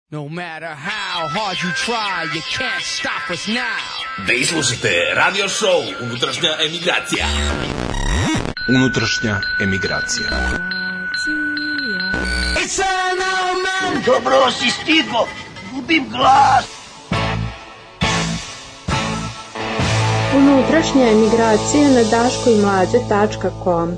No matter how hard you try, you can't stop us now. Vi slušate radio show Unutrašnja emigracija. Unutrašnja emigracija. Dobro si stigo, gubim glas. Unutrašnja emigracija na daškoimlađe.com.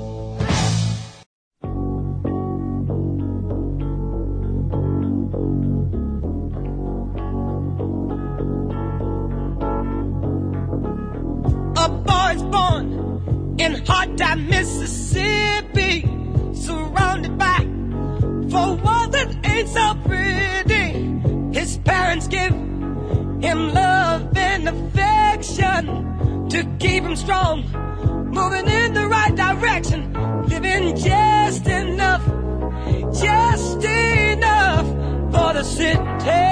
Mississippi, surrounded by four walls that ain't so pretty. His parents give him love and affection to keep him strong, moving in the right direction, living just enough for the city.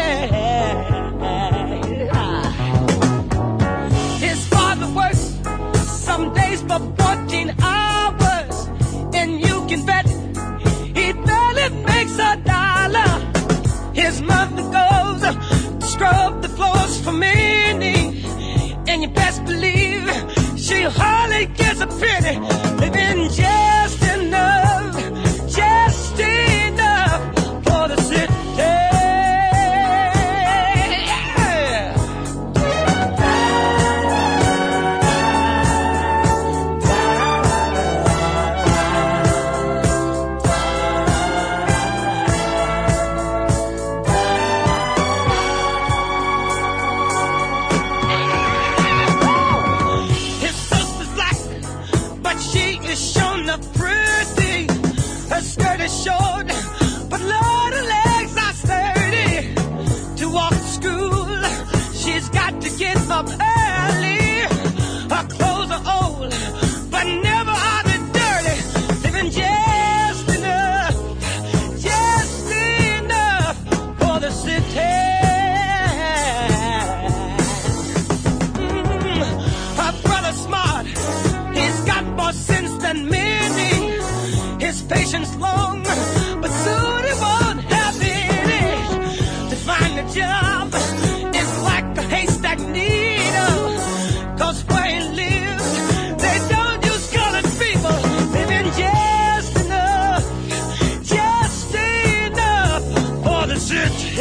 His father works some days for 14 hours, and you can bet he barely makes a dollar. His mother goes to scrub the floors for many, and you best believe she hardly gets a penny, living just enough for the city. Short, but Lord, her legs are sturdy. To walk to school, she's got to get up early. Her clothes are old, but never are they dirty. Living just enough for the city. Her brother's smart, he's got more sense than many. His patience long, but soon he won't have any. To find a job is like a haystack needle, 'cause where he lives, they don't use colored people. Living just enough for the city.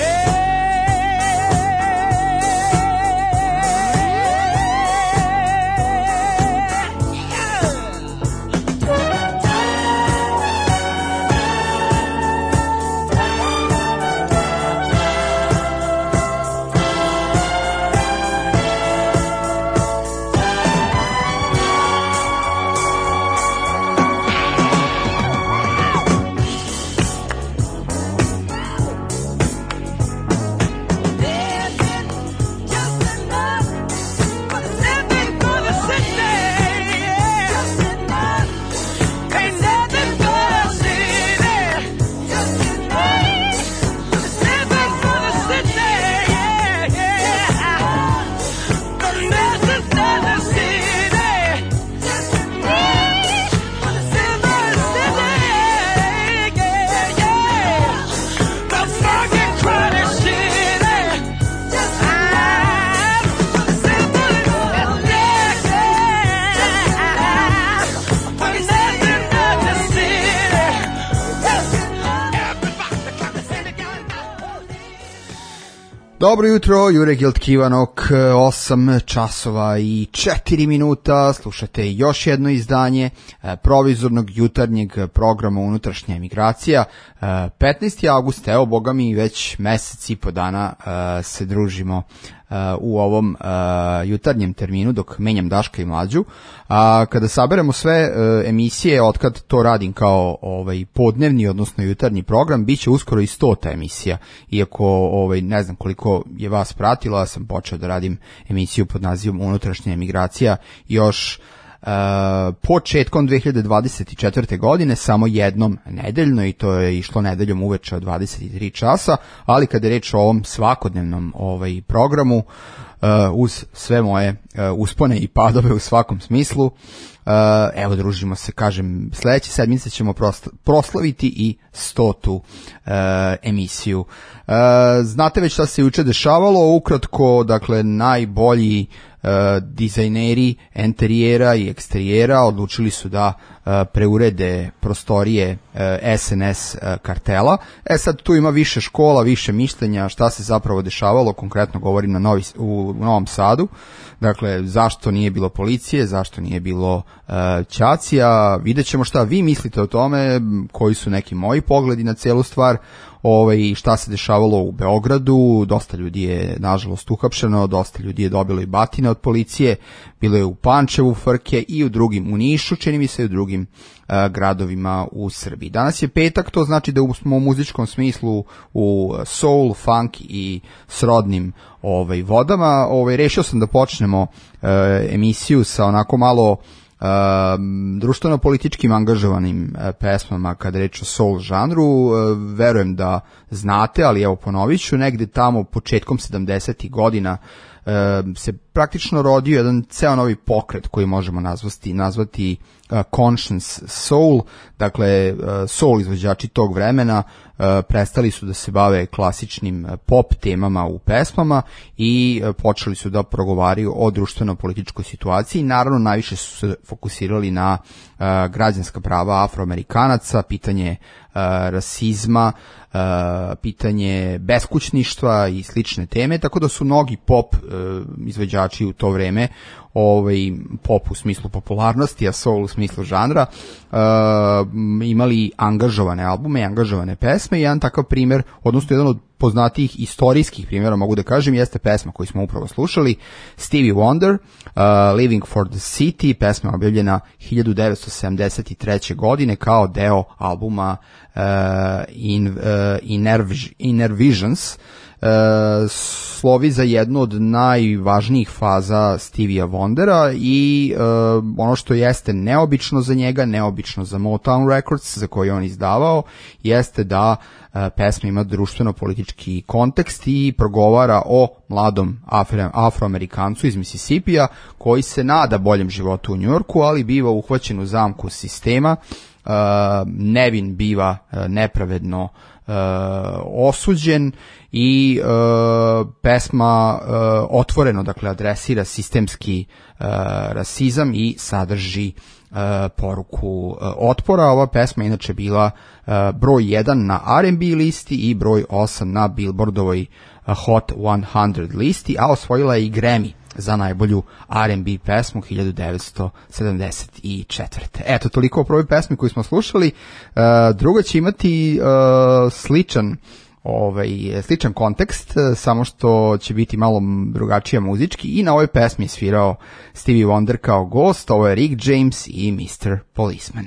Dobro jutro, Jure Giltkivanok, 8 časova i 4 minuta, slušate još jedno izdanje provizornog jutarnjeg programa Unutrašnja emigracija. 15. avgust, evo boga mi već mesec i po dana se družimo u ovom jutarnjem terminu dok menjam Daška i Mlađu. Kada saberemo sve emisije, otkad to radim kao podnevni, odnosno jutarnji program, bit će uskoro i 100. emisija. Iako ne znam koliko je vas pratilo, ja sam počeo da radim emisiju pod nazivom Unutrašnja emigracija još početkom 2024. godine samo jednom nedeljno, i to je išlo nedeljom uveče od 23 časa, ali kada je reč o ovom svakodnevnom programu, uz sve moje uspone i padove u svakom smislu, evo družimo se, kažem, sledeće sedmice ćemo proslaviti i 100. emisiju. Znate već šta se juče dešavalo, ukratko, dakle, najbolji dizajneri enterijera i eksterijera odlučili su da preurede prostorije SNS kartela. Sad tu ima više škola, više mišljenja šta se zapravo dešavalo, konkretno govorim u Novom Sadu. Dakle, zašto nije bilo policije, zašto nije bilo ćacija, vidjet ćemo šta vi mislite o tome, koji su neki moji pogledi na celu stvar, šta se dešavalo u Beogradu. Dosta ljudi je nažalost uhapšeno, dosta ljudi je dobilo i batine od policije, bilo je u Pančevu frke i u drugim, u Nišu, čini mi se, i u drugim gradovima u Srbiji. Danas je petak, to znači da smo u muzičkom smislu u soul, funk i srodnim vodama. Rešio sam da počnemo emisiju sa onako malo društveno-političkim angažovanim pesmama kada reč o soul žanru. Verujem da znate, ali evo ponovit ću, negde tamo početkom 70. godina se praktično rodio jedan ceo novi pokret koji možemo nazvati conscious soul. Dakle, soul izvođači tog vremena prestali su da se bave klasičnim pop temama u pesmama i počeli su da progovaraju o društveno-političkoj situaciji. Naravno, najviše su se fokusirali na građanska prava Afroamerikanaca, pitanje rasizma, pitanje beskućništva i slične teme, tako da su mnogi pop izvođači u to vreme, pop u smislu popularnosti, a soul u smislu žanra, imali angažovane albume i angažovane pesme. Jedan takav primer, odnosno jedan od poznatijih istorijskih primjera, mogu da kažem, jeste pesma koju smo upravo slušali, Stevie Wonder, Living for the City, pesma objavljena 1973. godine kao deo albuma Inner Visions. Slovi za jednu od najvažnijih faza Stevija Wondera i ono što jeste neobično za njega, neobično za Motown Records, za koji on izdavao, jeste da pesma ima društveno-politički kontekst i progovara o mladom Afroamerikancu iz Mississippija koji se nada boljem životu u Njujorku, ali biva uhvaćen u zamku sistema, nevin biva nepravedno osuđen i pesma otvoreno, dakle, adresira sistemski rasizam i sadrži poruku otpora. Ova pesma inače bila broj 1 na R&B listi i broj 8 na Billboardovoj Hot 100 listi, a osvojila je i Grammy za najbolju R&B pesmu 1974. Eto, toliko o prvoj pesmi koju smo slušali. Druga će imati sličan kontekst, samo što će biti malo drugačija muzički, i na ovoj pesmi je svirao Stevie Wonder kao gost. Ovo je Rick James i Mr. Policeman.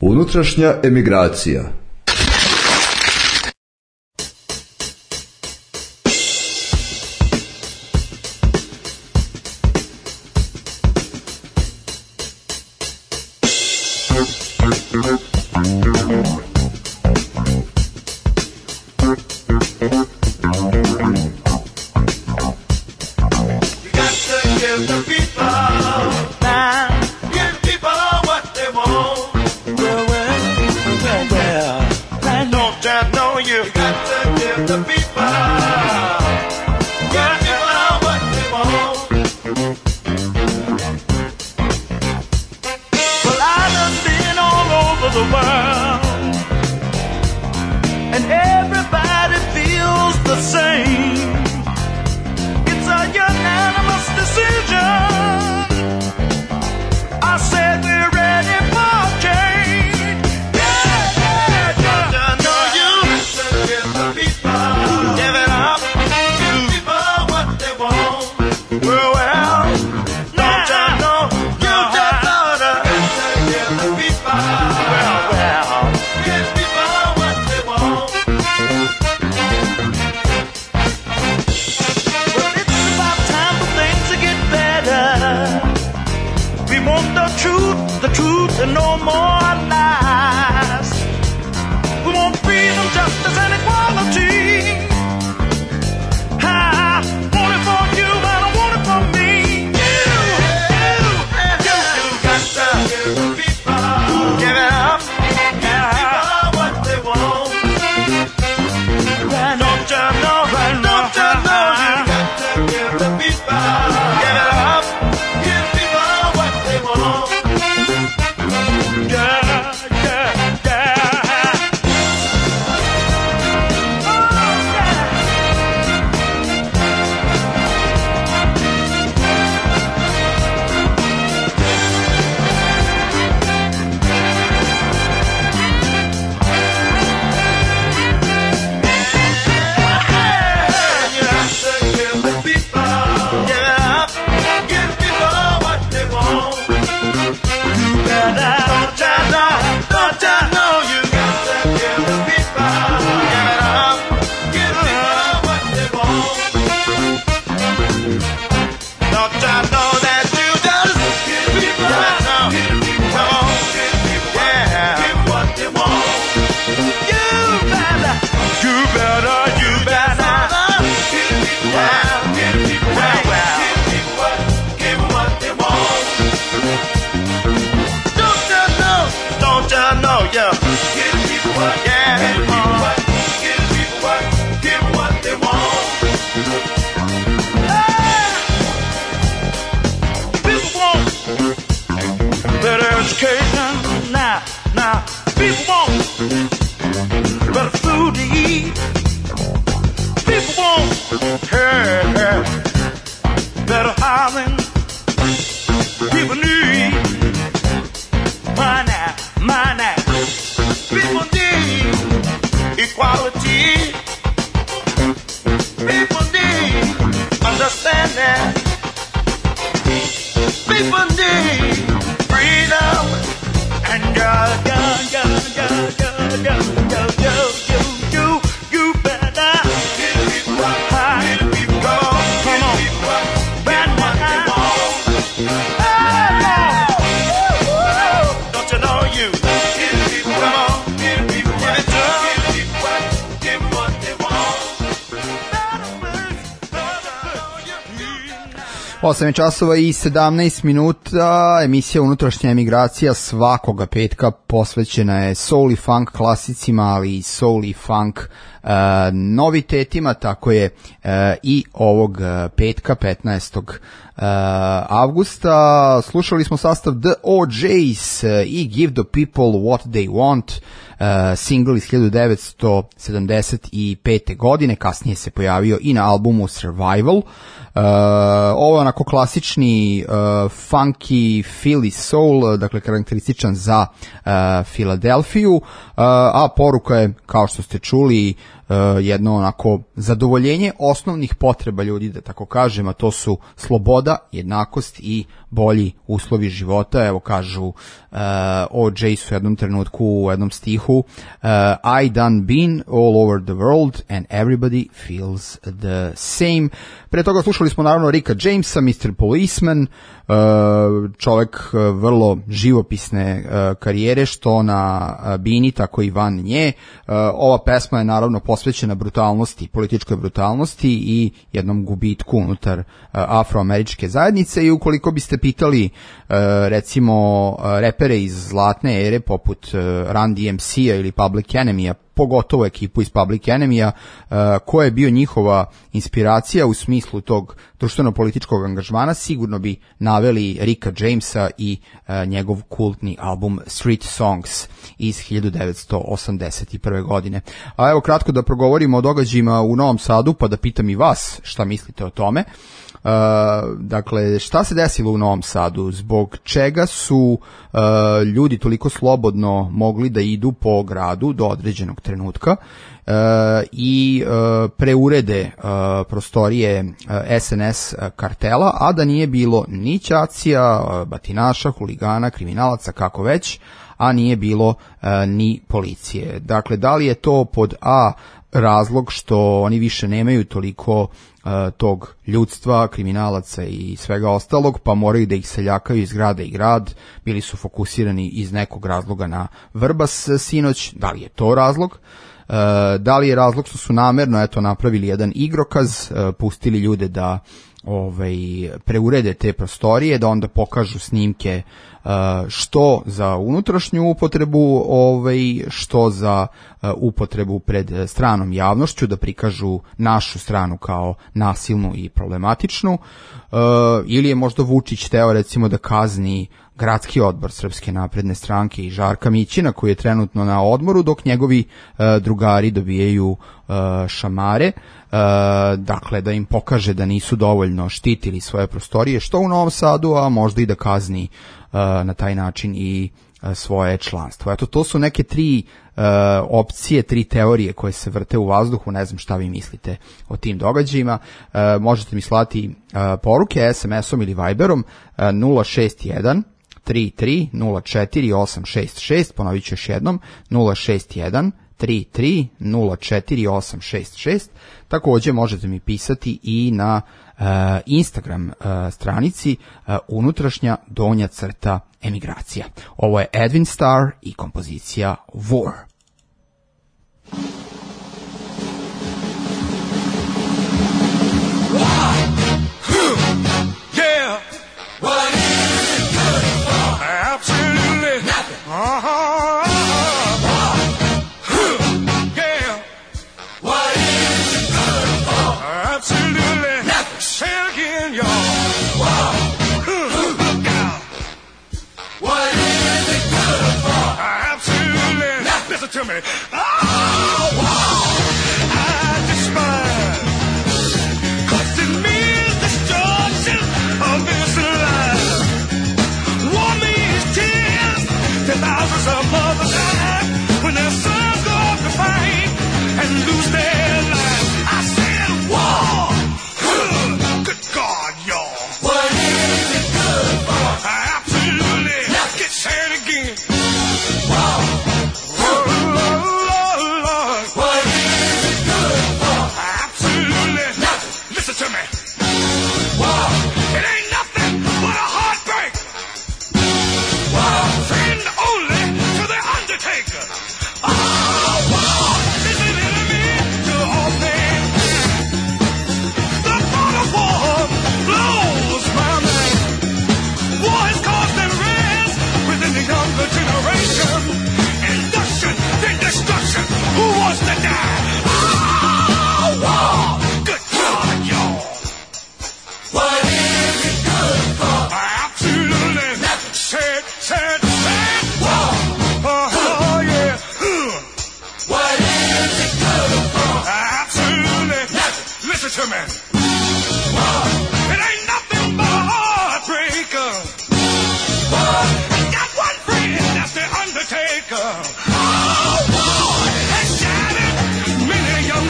Unutrašnja emigracija. Osam časova i 17 minuta, emisija Unutrašnja emigracija svakoga petka posvećena je soul i funk klasicima, ali i soul i funk novitetima, tako je i ovog petka 15. avgusta. Slušali smo sastav The OJs i Give the People What They Want, single iz 1975. godine, kasnije se pojavio i na albumu Survival. Ovo je onako klasični funky Philly soul, dakle karakterističan za Filadelfiju, a poruka je, kao što ste čuli, jedno onako zadovoljenje osnovnih potreba ljudi, da tako kažem, a to su sloboda, jednakost i bolji uslovi života. Evo kažu OJ su u jednom trenutku u jednom stihu I done been all over the world and everybody feels the same. Pre toga slušali smo naravno Ricka Jamesa, Mr. Policeman, čovek vrlo živopisne karijere, što na bini, tako i van nje. Ova pesma je naravno posvećena brutalnosti, političkoj brutalnosti i jednom gubitku unutar afroameričke zajednice, i ukoliko biste pitali recimo repere iz zlatne ere poput Run DMC-a ili Public Enemy-a, pogotovo ekipu iz Public Enemy-a, koja je bio njihova inspiracija u smislu tog društveno-političkog angažmana, sigurno bi naveli Ricka Jamesa i njegov kultni album Street Songs iz 1981. godine. A evo kratko da progovorimo o događajima u Novom Sadu, pa da pitam i vas šta mislite o tome. Dakle, šta se desilo u Novom Sadu? Zbog čega su ljudi toliko slobodno mogli da idu po gradu do određenog trenutka i preurede prostorije SNS kartela, a da nije bilo ni ćacija, batinaša, huligana, kriminalaca, kako već, a nije bilo ni policije. Dakle, da li je to pod A razlog što oni više nemaju toliko tog ljudstva, kriminalaca i svega ostalog, pa moraju da ih seljakaju iz grada i grad, bili su fokusirani iz nekog razloga na Vrbas sinoć, da li je to razlog? Da li je razlog što su namerno napravili jedan igrokaz, pustili ljude da preurede te prostorije, da onda pokažu snimke što za unutrašnju upotrebu, što za upotrebu pred stranom javnošću, da prikažu našu stranu kao nasilnu i problematičnu, ili je možda Vučić teo recimo da kazni gradski odbor Srpske napredne stranke i Žarka Mićina, koji je trenutno na odmoru, dok njegovi drugari dobijaju šamare, dakle da im pokaže da nisu dovoljno štitili svoje prostorije, što u Novom Sadu, a možda i da kazni na taj način i svoje članstvo. Eto, to su neke tri opcije, tri teorije koje se vrte u vazduhu, ne znam šta vi mislite o tim događajima. Možete mi slati poruke SMS-om ili Viberom 061 33 04 866, ponovit ću još jednom 061 33 04 866. Takođe možete mi pisati i na Instagram stranici unutrašnja donja crta emigracija. Ovo je Edwin Starr i kompozicija War. Yeah. What is it good for? Absolutely nothing. Yeah. What is it good for? Absolutely nothing. Say it again, y'all. Look out. What is it good for? Absolutely nothing. Listen to me. I despise. 'Cause it means destruction of this life. War means tears. 10,000s of mothers die when their sons go off to fight and lose their lives. I said war. Good God, y'all. What is it good for? Absolutely. Get said again. War. What is it good for? Absolutely nothing. Listen to me. War. It ain't nothing but a heartbreak. War. Friend only to the undertaker. Oh, war is an enemy to all things. The thought of war blows my mind. War has caused unrest within the younger generation. Induction, then destruction. Who wants to die? Oh, war. Good God, y'all. What is it good for? Absolutely nothing. Said. War. Oh, yeah. What is it good for? Absolutely nothing. Listen to me. War. It ain't nothing but a heartbreaker. War. Got one friend, that's the undertaker. Oh, war has shattered many young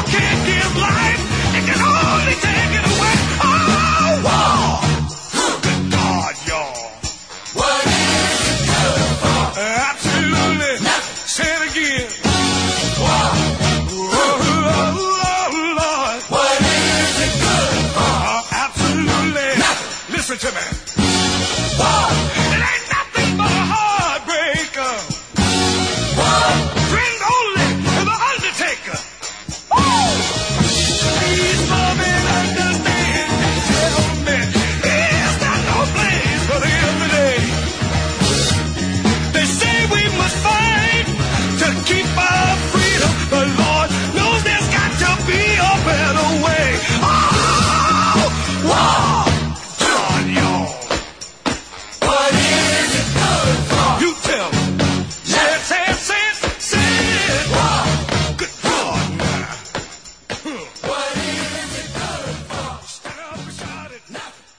can't give life, it can only take it away. Oh, war! Good God, y'all. What is it good for? Absolutely. Say it again. War. Oh, Lord. What is it good for? Absolutely. Listen to me. War. It ain't nothing but a heartbreaker. War. Friend only to the Undertaker. Woo! Please love and understand. Tell me, is there no place for the everyday? They say we must fight to keep our freedom. The Lord knows there's got to be a better way. Oh, war! God, y'all. What is it good for? You tell me. Say it, say it, say it, say it. War. Good God, man. What is it good for? Stand up and shout it.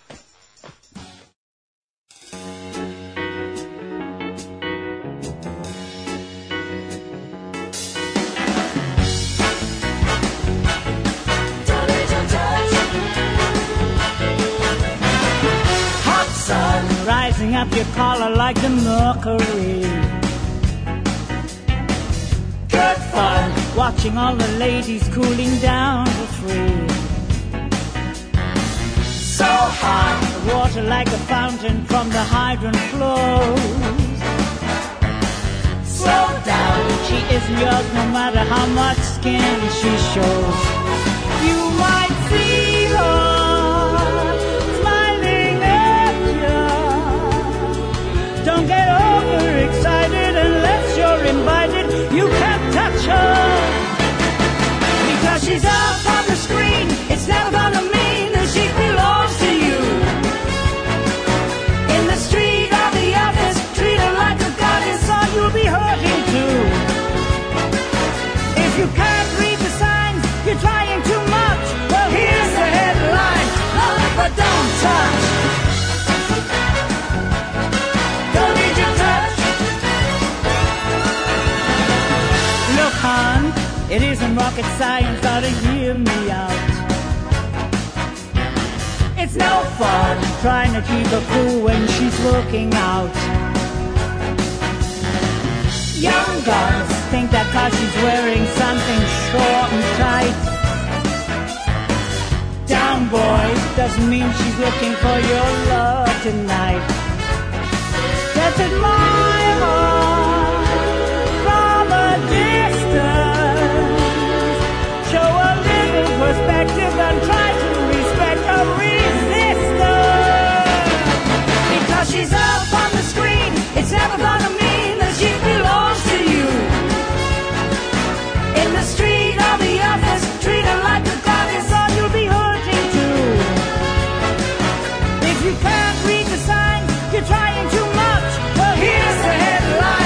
Hot sun rising up your collar like the mercury. Good fun watching all the ladies cooling down for free. So hot, the water like a fountain from the hydrant flows. Slow down, she isn't yours no matter how much skin she shows. You might see her smiling at you. Don't get overexcited unless you're invited. You can't touch her because she's up on the screen. It's never gonna mean that she belongs to you. In the street or the office, treat her like a goddess or you'll be hurting too. If you can't read the signs, you're trying too much. Well, here's the headline: love but don't touch. Don't need your touch. Look, hon, it isn't rocket science, ought to hear me out. It's no fun trying to keep her cool when she's working out. Young guns think that 'cause she's wearing something short and tight. Down, boys, doesn't mean she's looking for your love tonight. Just admire her from a distance. Show a little perspective and try to respect her resistance. Because she's up on the screen, it's never gonna mean that she belongs to you. In the street or the office, treat her like a goddess or you'll be hurting too. If you can't read the signs, you're trying too much. Well, here's the headline.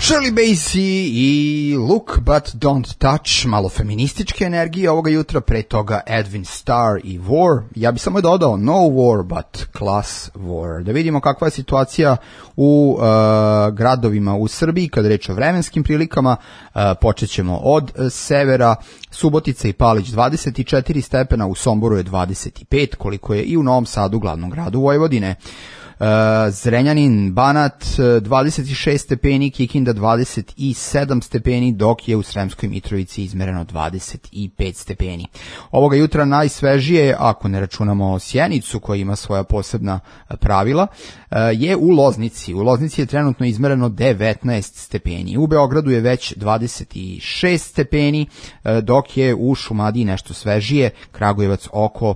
Shirley Bassey i Look But Don't Touch, malo feminističke energije ovoga jutra, pre toga Edwin Starr i War. Ja bih samo dodao no war but class war. Da vidimo kakva je situacija u gradovima u Srbiji kada reč o vremenskim prilikama. Počet ćemo od severa. Subotica i Palić 24 stepena, u Somboru je 25, koliko je i u Novom Sadu, glavnom gradu Vojvodine. Zrenjanin, Banat 26 stepeni, Kikinda 27 stepeni, dok je u Sremskoj Mitrovici izmereno 25 stepeni. Ovoga jutra najsvežije, ako ne računamo Sjenicu koja ima svoja posebna pravila, je u Loznici. U Loznici je trenutno izmereno 19 stepeni. U Beogradu je već 26 stepeni, dok je u Šumadiji nešto svežije, Kragujevac oko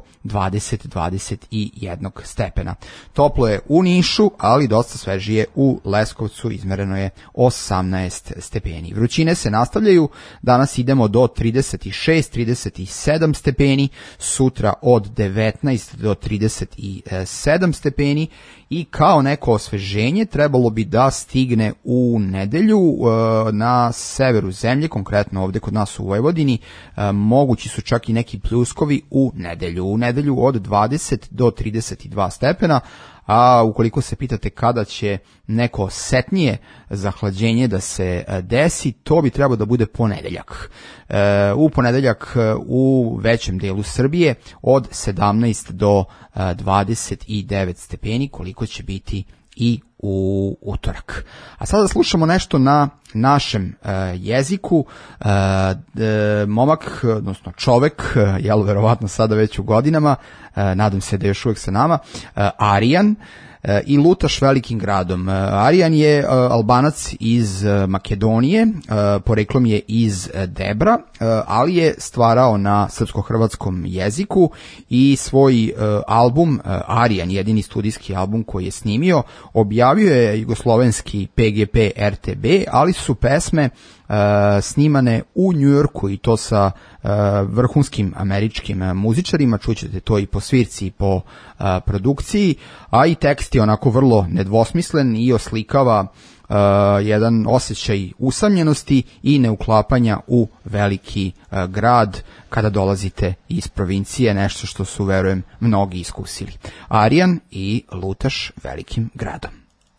20-21 stepena. Toplo je u Nišu, ali dosta svežije u Leskovcu, izmereno je 18 stepeni. Vrućine se nastavljaju, danas idemo do 36-37 stepeni, sutra od 19 do 37 stepeni i kao neko osveženje trebalo bi da stigne u nedelju na severu zemlje, konkretno ovde kod nas u Vojvodini, mogući su čak i neki pljuskovi u nedelju. U nedelju od 20 do 32 stepena, a ukoliko se pitate kada će neko osetnije zahlađenje da se desi, to bi trebalo da bude ponedeljak. U ponedeljak u većem delu Srbije od 17 do 29 stepeni, koliko će biti i u utorak. A sada slušamo nešto na našem jeziku. Momak, odnosno čovek, jel verovatno sada već u godinama, nadam se da je još uvijek sa nama, Arijan, i lutaš velikim gradom. Arijan je Albanac iz Makedonije, poreklom je iz Debra, ali je stvarao na srpsko-hrvatskom jeziku i svoj album Arijan, jedini studijski album koji je snimio, objavio je jugoslovenski PGP RTB, ali su pesme snimane u Njujorku i to sa vrhunskim američkim muzičarima, čućete to i po svirci i po produkciji, a i tekst je onako vrlo nedvosmislen i oslikava jedan osjećaj usamljenosti i neuklapanja u veliki grad kada dolazite iz provincije, nešto što su, verujem, mnogi iskusili. Arijan i lutaš velikim gradom.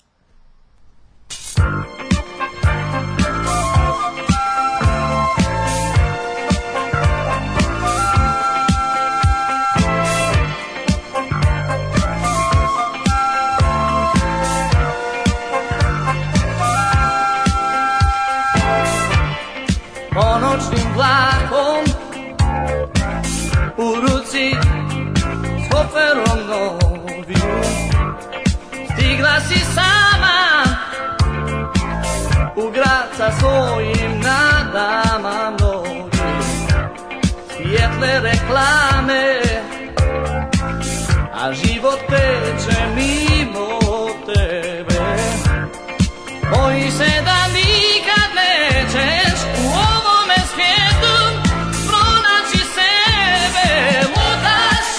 Noćnim vlakom u ruci s koferom noviju stigla si sama u grad sa svojim nadama mnogim, svijetle reklame, a život teče mimo tebe. Boji se da nikad nećeš u ovome svijetu pronaći sebe. Lutaš,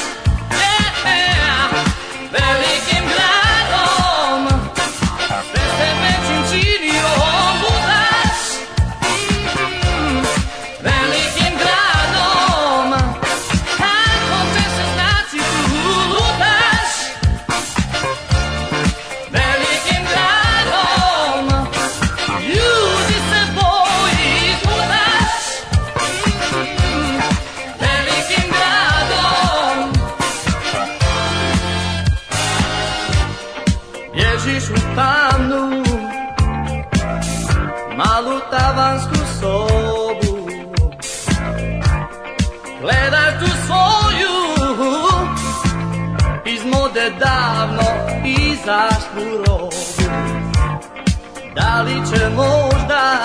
velikim gradom, sve se većim činio. Lutaš, velikim gradom, kako će se znaći tu. Lutaš, velikim gradom, ljudi se boji. Lutaš, velikim gradom, bježiš u tamnu malu tavansku sobu, gledaš tu svoju iz mode davno izašlu robu. Da li će možda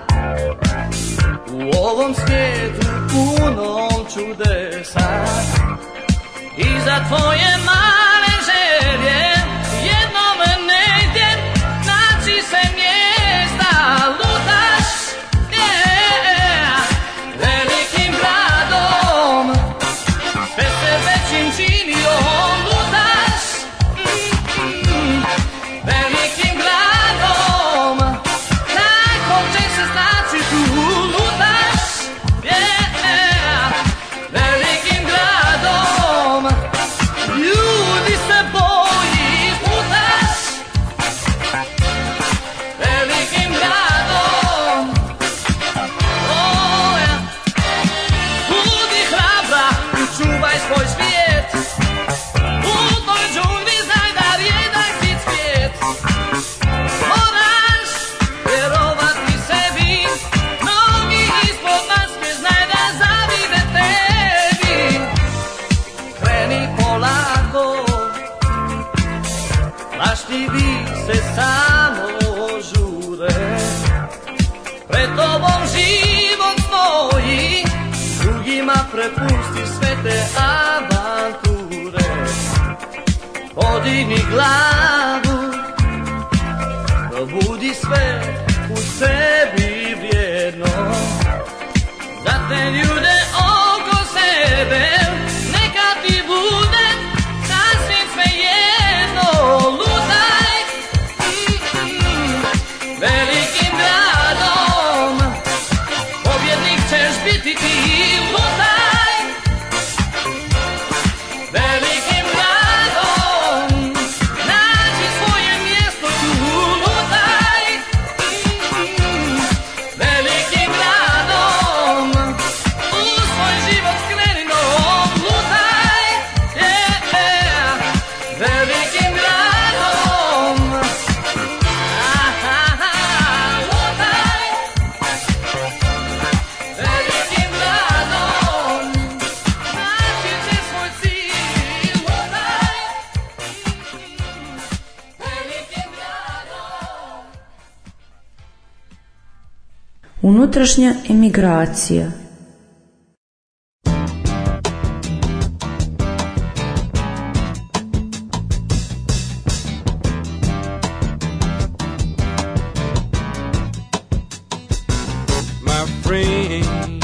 u ovom svijetu punom čudesa iza tvoje male želje jednom negdje naći se mjesta. Lutaš, velikim gradom, sve se većim činio. Lutaš, velikim gradom, Pažljivi se samo žure, pred tobom život stoji, drugima prepusti sve te avanture. Podigni glavu, probudi sve u sebi vrijedno, za te ljude oko sebe, neka ti bude sasvim svejedno. Lutaj velikim gradom, pobjednik ćeš biti ti. Lutaj velikim gradom, nađi svoje mjesto tu. Lutaj velikim gradom, u svoj život kreni nov. Lutaj velikim gradom, lutaj velikim gradom, naći ćeš svoj cilj. Lutaj velikim gradom. Unutrašnja emigracija. My friends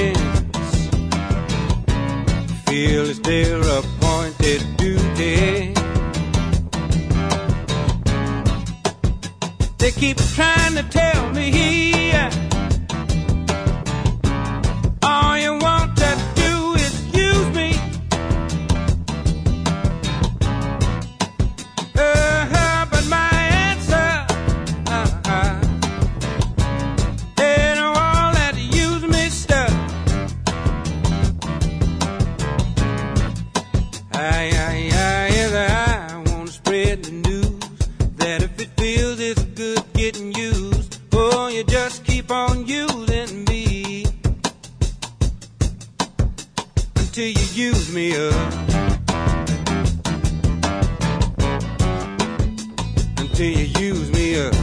feel it's their appointed duty. They keep trying to tell me all you want to do is use me. But my answer, they know all that use me stuff. I want to spread the news that if it feels it's good getting used, oh, you just keep on using me until you use me up. Until you use me up.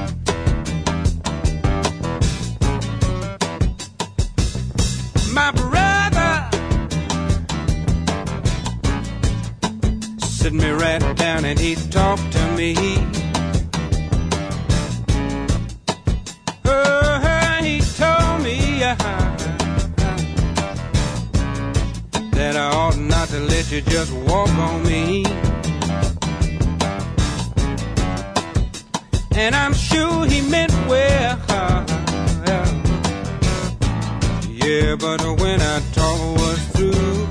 My brother sit me right down and he talked to me. He told me that I ought not to let you just walk on me. And I'm sure he meant well. Yeah, but when I talk was through,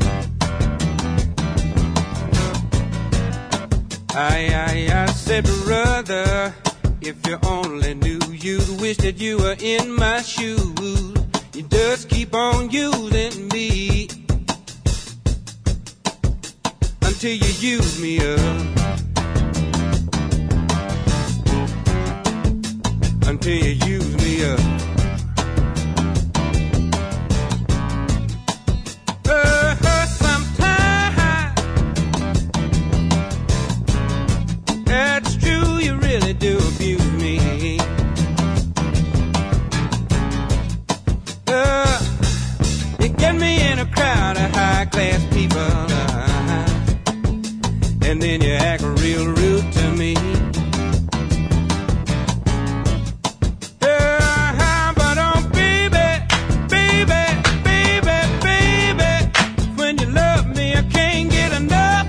I said, brother, if you only knew, you'd wish that you were in my shoes. You just keep on using me until you use me up. Until you use me up. Sometimes that's true, you really do abuse me. You get me in a crowd of high-class people, and then you act real rude to me. But oh baby, baby, baby, baby, when you love me I can't get enough.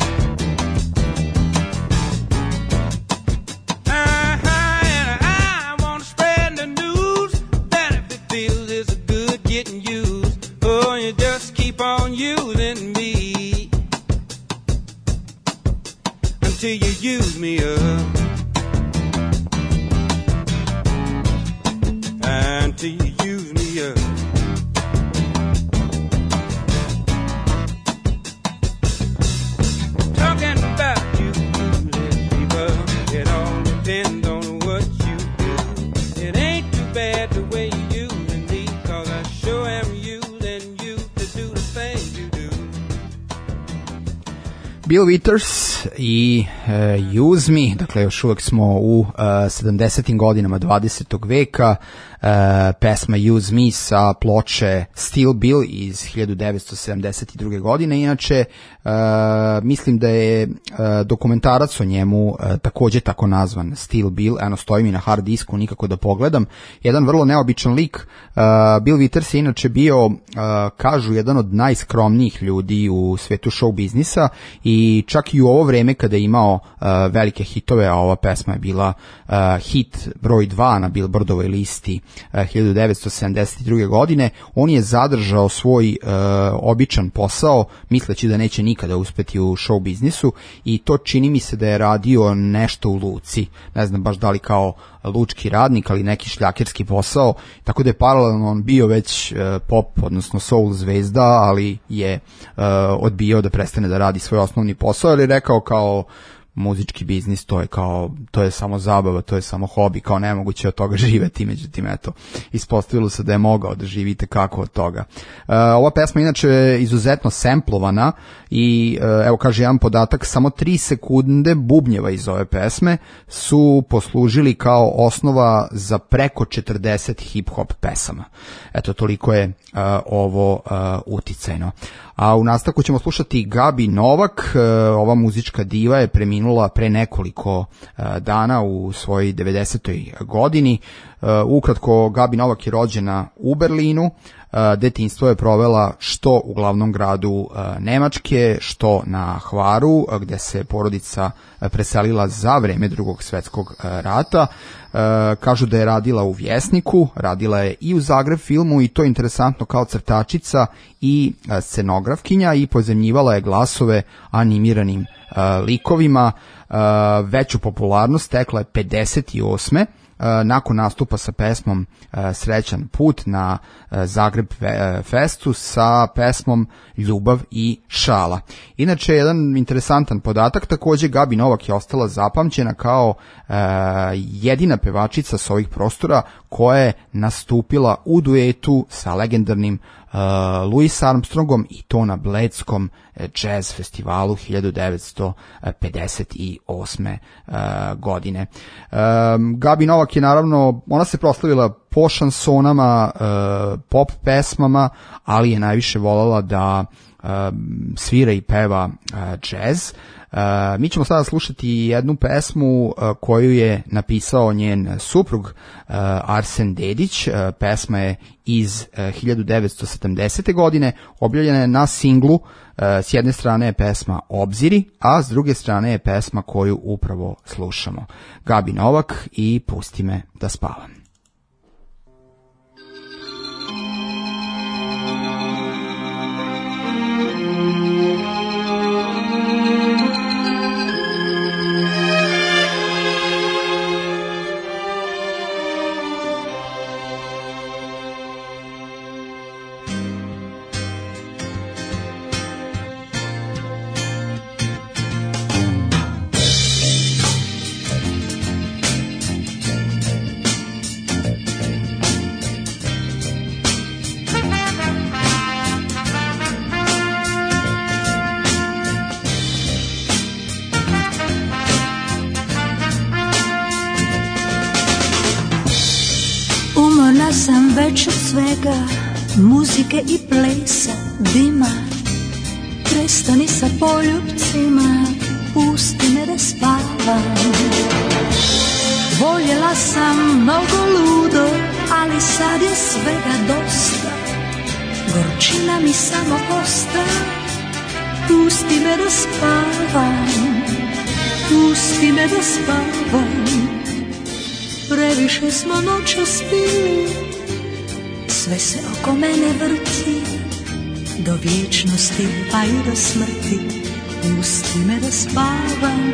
And I want to spread the news that if it feels it's good getting used, oh, you just keep on using me until you use me up. Until you use me up. Talking about you, people, it all depends on what you do. It ain't too bad the way you using me, 'cause I sure am using you to do the things you do. Bill Withers i Use Me, dakle još uvek smo u 70. godinama 20. veka, pesma Use Me sa ploče Still Bill iz 1972. godine. Inače, mislim da je dokumentarac o njemu takođe tako nazvan, Still Bill, eno stoji mi na hard disku, nikako da pogledam. Jedan vrlo neobičan lik. Bill Withers je inače bio, kažu, jedan od najskromnijih ljudi u svetu show biznisa i čak i u ovo vreme kada je imao velike hitove, a ova pesma je bila hit broj 2 na Billboardovoj listi 1972. godine, on je zadržao svoj običan posao, misleći da neće nikada uspeti u show biznisu, i to čini mi se da je radio nešto u luci, ne znam baš da li kao lučki radnik, ali neki šljakerski posao, tako da je paralelno on bio već pop, odnosno soul zvezda, ali je odbijao da prestane da radi svoj osnovni posao, ali je rekao kao muzički biznis, to je samo zabava, to je samo hobi, kao nemoguće od toga živeti, međutim, eto, ispostavilo se da je mogao da živite kako od toga. Ova pesma inače je izuzetno semplovana i evo kaže jedan podatak, samo 3 sekunde bubnjeva iz ove pesme su poslužili kao osnova za preko 40 hip-hop pesama. Eto, toliko je ovo uticajno. A u nastavku ćemo slušati Gabi Novak. Ova muzička diva je preminula pre nekoliko dana u svojoj 90. godini. Ukratko, Gabi Novak je rođena u Berlinu. Detinjstvo je provela što u glavnom gradu Nemačke, što na Hvaru, gde se porodica preselila za vreme Drugog svetskog rata. Kažu da je radila u Vjesniku, radila je i u Zagreb filmu, i to je interesantno, kao crtačica i scenografkinja, i pozajmljivala je glasove animiranim likovima. Veću popularnost stekla je 58. nakon nastupa sa pesmom Srećan put na Zagreb festu sa pesmom Ljubav i šala. Inače, jedan interesantan podatak, takođe Gabi Novak je ostala zapamćena kao jedina pevačica s ovih prostora koja je nastupila u duetu sa legendarnim Louis Armstrongom, i to na Bledskom jazz festivalu 1958. godine. Gabi Novak je naravno, ona se proslavila po šansonama, pop pesmama, ali je najviše voljela da svira i peva jazz. Mi ćemo sada slušati jednu pesmu koju je napisao njen suprug Arsen Dedić. Pesma je iz 1970. godine, objavljena je na singlu. S jedne strane je pesma Obziri, a s druge strane je pesma koju upravo slušamo. Gabi Novak i Pusti me da spavam. Sam već od svega, muzike i plesa, dima. Prestani sa poljupcima, pusti me da spavam. Voljela sam mnogo ludo, ali sad je svega dosta. Gorčina mi samo osta, pusti me da spavam. Pusti me da spavam. Previše smo noćas pili, sve se oko mene vrti, do vječnosti pa i do smrti, pusti me da spavam.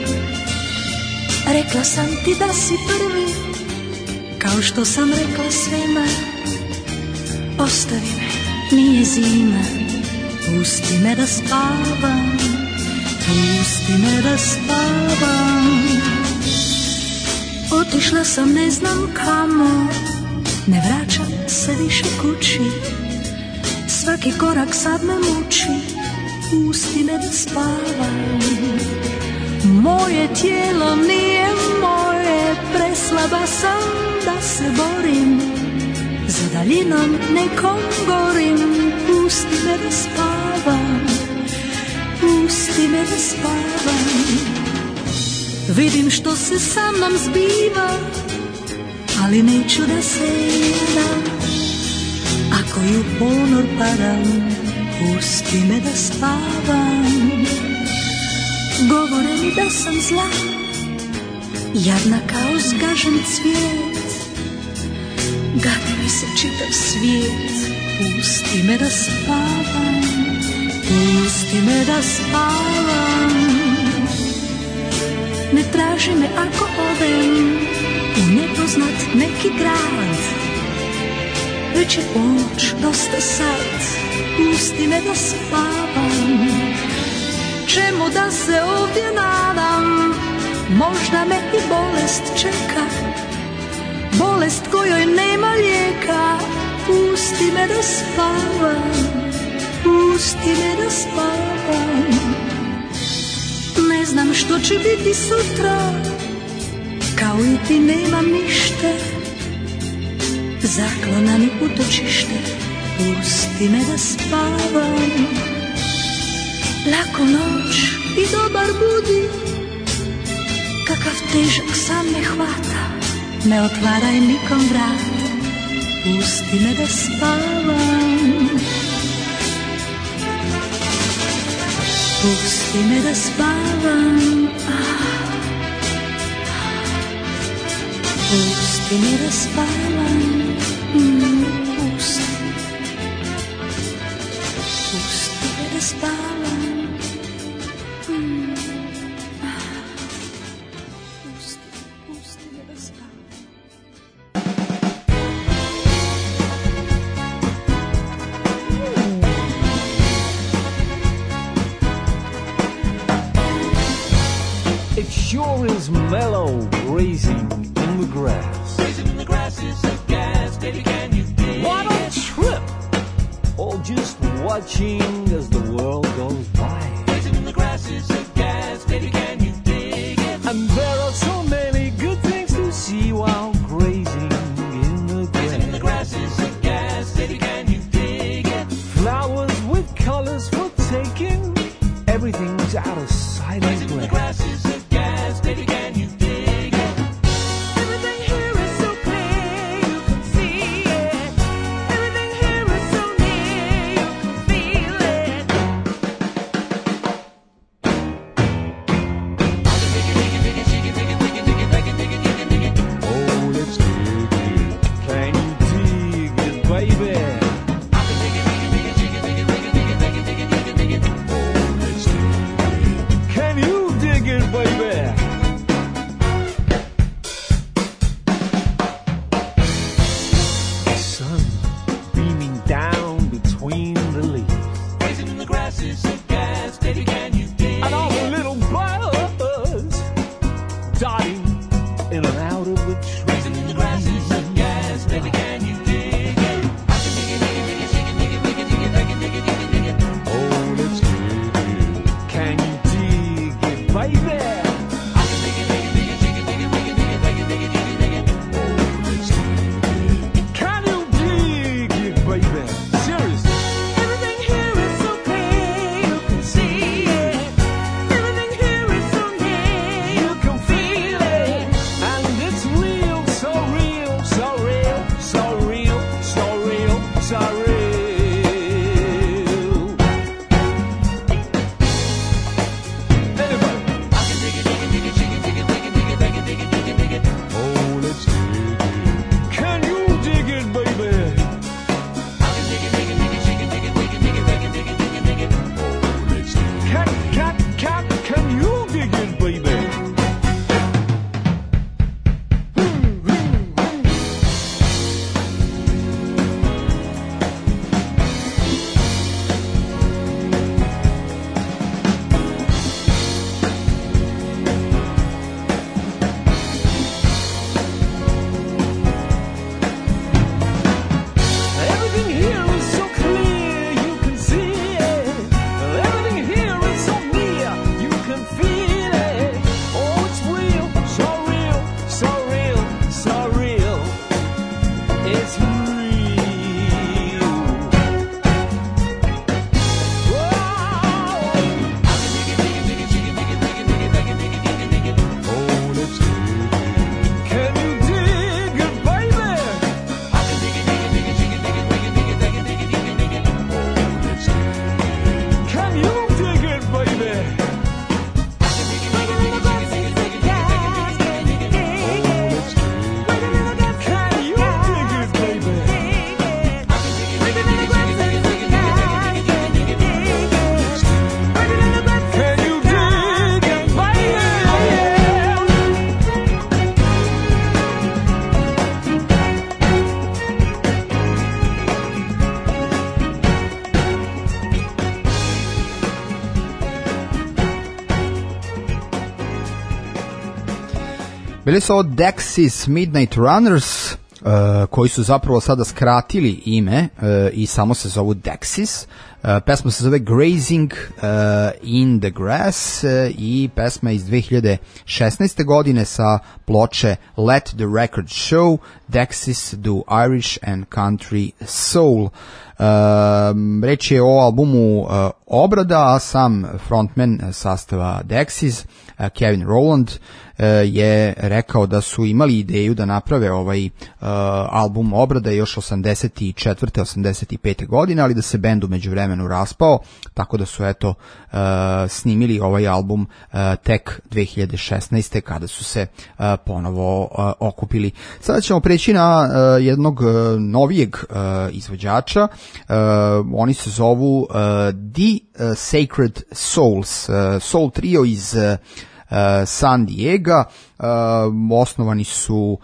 Rekla sam ti da si prvi, kao što sam rekla svima, ostavi me, nije zima, pusti me da spavam, pusti me da spavam. Otišla sam ne znam kamo, ne vraćam se više kući, svaki korak sad me muči, pusti me da spavam. Moje tijelo nije moje, preslaba sam da se borim, za daljinom nekom gorim. Pusti me da spavam, pusti me da spavam. Vidim što se sa mnom zbiva, ali neću da se jadam. Ako ju ponor padam, pusti me da spavam. Govore mi da sam zla, jadna kao zgažen cvijet. Gadi mi se čitav svijet, pusti me da spavam, pusti me da spavam. Ne traži me ako odem u nepoznat neki grad, već je ponoć, dosta sad, pusti me da spavam. Čemu da se ovdje nadam, možda me i bolest čeka, bolest kojoj nema lijeka. Pusti me da spavam, pusti me da spavam. Ne znam što će biti sutra, kao i ti nemam ništa, zaklona mi utočište, pusti me da spavam. Laku noć i dobar budi, kakav težak san me hvata, ne otvaraj nikom vrata, pusti me da spavam. Pusti me da spavam, pusti me da spavam, pusti me da spavam, pusti me da spavam. It sure is mellow, grazing in the grass. Grazing in the grass is a gas, baby, can you dig What a it? trip! Or just watching as the world goes by. Grazing in the grass is a gas, baby, can you dig it? And there are so many good things to see while grazing in the grass. Grazing in the grass is a gas, baby, can you dig it? Flowers with colors for taking, everything's out of sight Grazing and in the glance. grass is a gas, baby, can you dig it? Everything here is so clear, you can see it. Everything here is so near, you can feel it. Oh, let's dig it. Can you dig it, baby? Oh, let's dig it. Can you dig it, baby? The sun beaming down between the leaves, Grazing in the grass is a gas, baby, can you dig and all it? the little birds darting in and out of the trees. Grazing in the grass is a gas, baby, can you dig it? I can dig it, dig it, dig it, dig it, dig it, dig it, dig it, dig it, dig it, dig it, dig it. Oh, let's dig it. Can you dig it, baby? I can dig it, dig it, dig it, dig it, dig it, dig it, dig it, dig it, dig it, dig it, dig it. Oh, let's dig it. Can you dig it, baby? Seriously. Everything here is so clear, you can see it. Everything here is so near, you can feel it. And Bili su ovo Dexys Midnight Runners, koji su zapravo sada skratili ime i samo se zovu Dexys. Pesma se zove Grazing in the Grass i pesma iz 2016. godine sa ploče Let the Record Show, Dexys do Irish and Country Soul. Reč je o albumu obrada, a sam frontman sastava Dexys, Kevin Rowland, je rekao da su imali ideju da naprave ovaj album obrada još 84. 85. godine, ali da se bend u međuvremenu raspao, tako da su snimili ovaj album tek 2016. kada su se ponovo okupili. Sada ćemo preći na jednog novijeg izvođača. Oni se zovu The Sacred Souls, Soul Trio iz San Diego. Osnovani su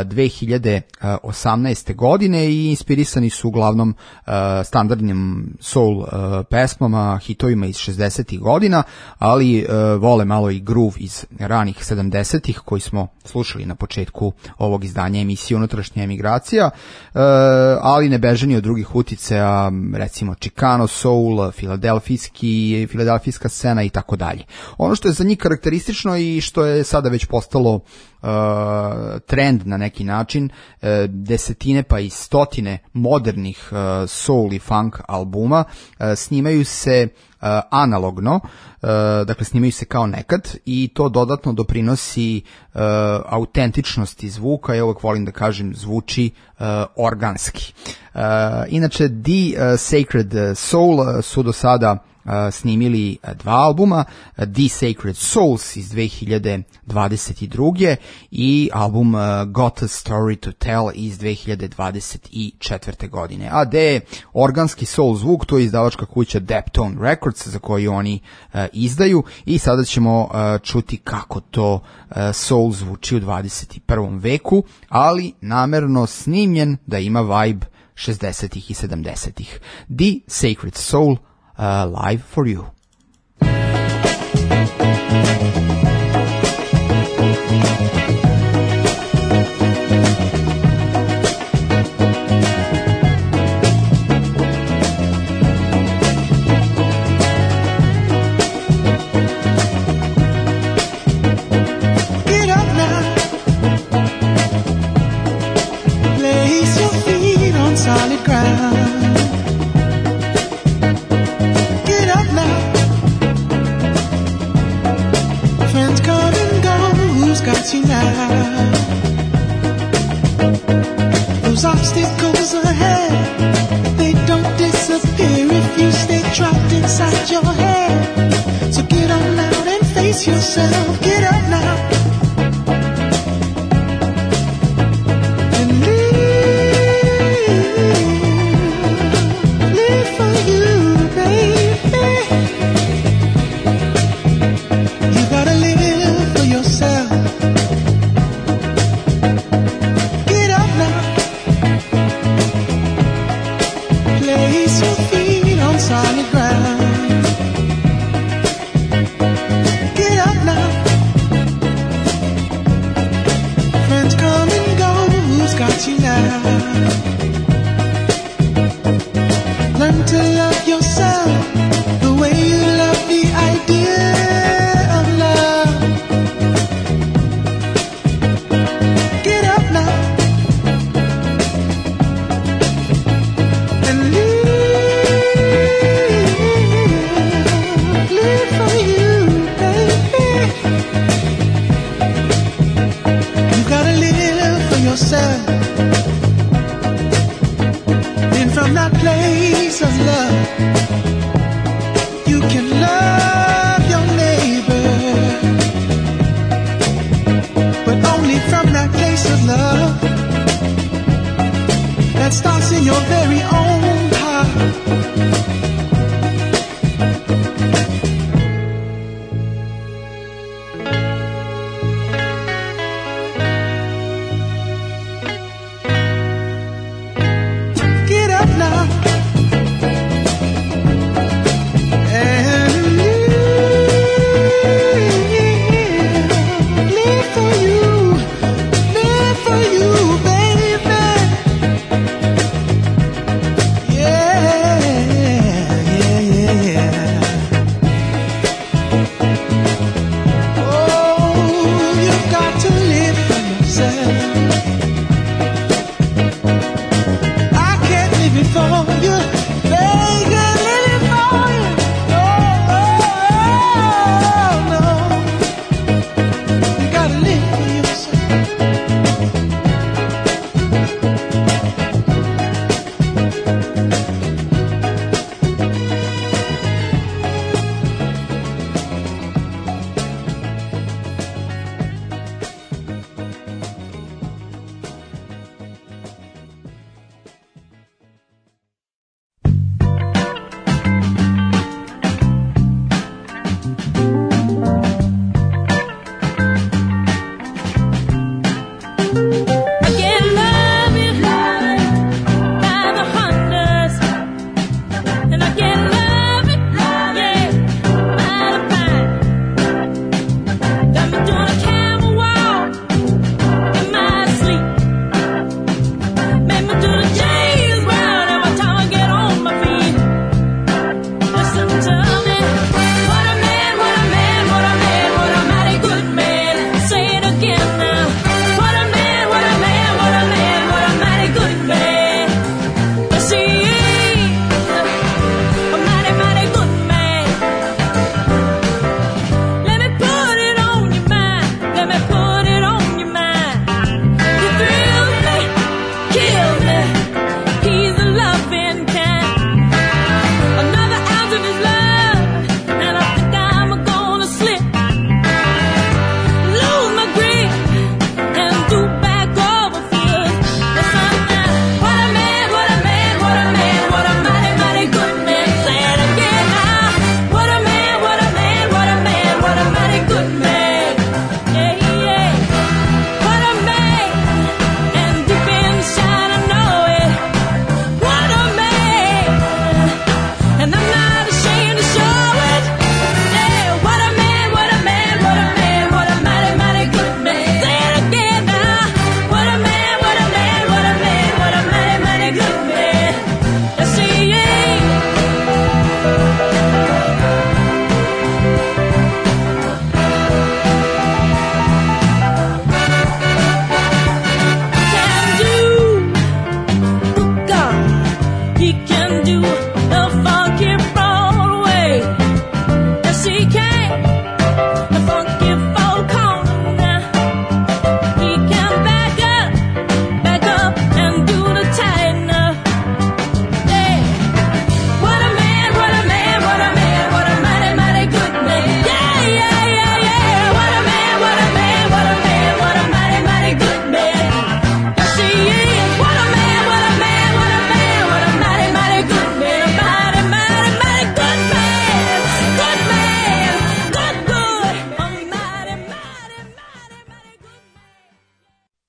2018. godine i inspirisani su uglavnom standardnim soul pesmama, hitovima iz 60. godina, ali vole malo i groove iz ranih 70. koji smo slušali na početku ovog izdanja emisije Unutrašnja emigracija, ali ne beže ni od drugih uticaja, recimo Chicano soul, filadelfijska scena i tako dalje. Ono što je za njih karakteristično i što je sada već postalo trend na neki način, desetine pa i stotine modernih soul i funk albuma snimaju se analogno, dakle snimaju se kao nekad i to dodatno doprinosi autentičnosti zvuka. Ja uvek volim da kažem zvuči organski. Inače The Sacred Soul su do sada snimili dva albuma, The Sacred Souls iz 2022. i album Got a Story to Tell iz 2024. godine. A gde je organski soul zvuk, to je izdavačka kuća Deptone Records za koju oni izdaju, i sada ćemo čuti kako to soul zvuči u 21. veku, ali namerno snimljen da ima vibe 60-ih i 70-ih. The Sacred Soul, live for you. Get up now, place your feet on solid ground. Got you now. Those obstacles ahead, they don't disappear if you stay trapped inside your head. So get on out and face yourself. Get up now and live for you, baby. You gotta live for yourself. Solid ground. Get up now. Friends come and go. Who's got you now? Learn to love yourself the way you love the idea of love. Get up now and live. And from that place of love, you can love your neighbor, but only from that place of love that starts in your very own heart. For you.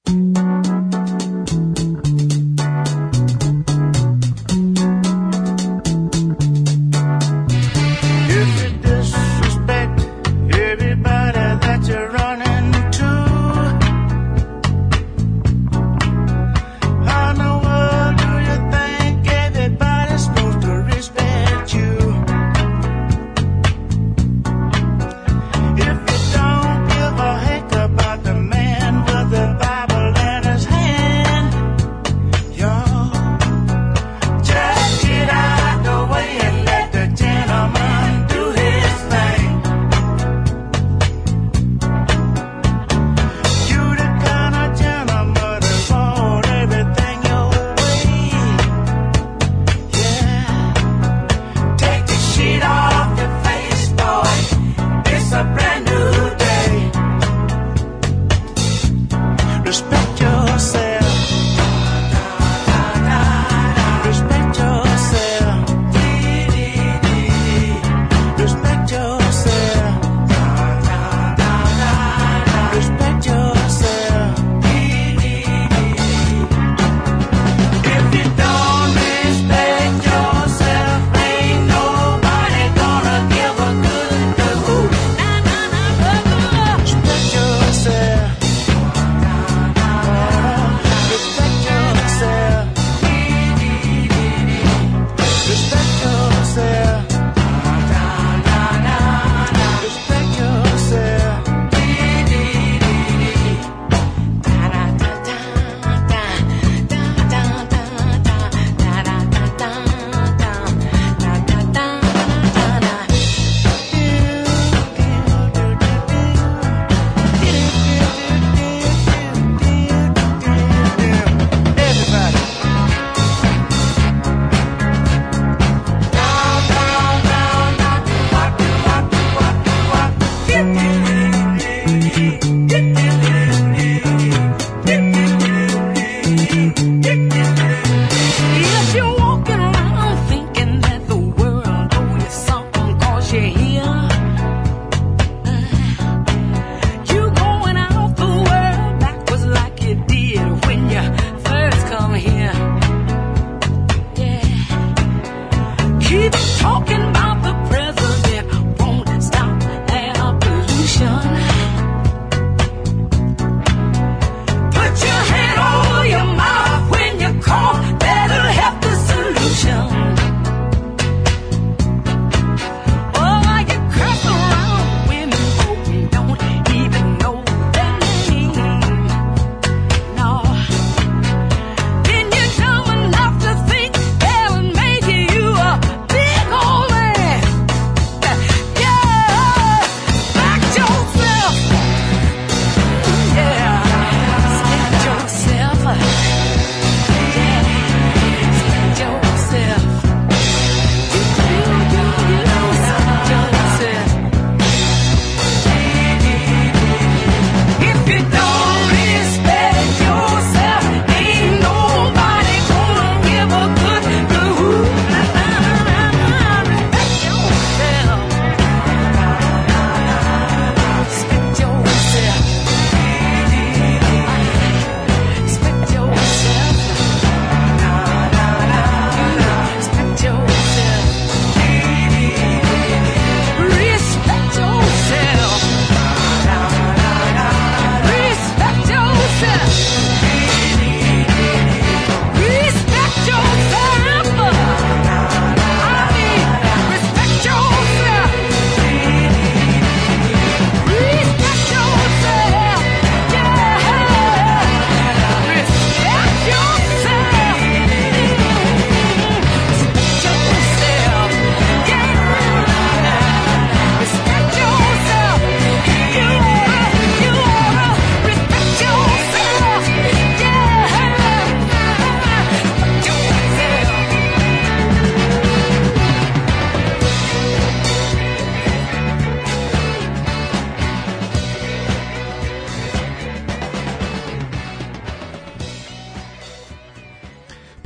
If you don't give a heck about the man with the Bible and a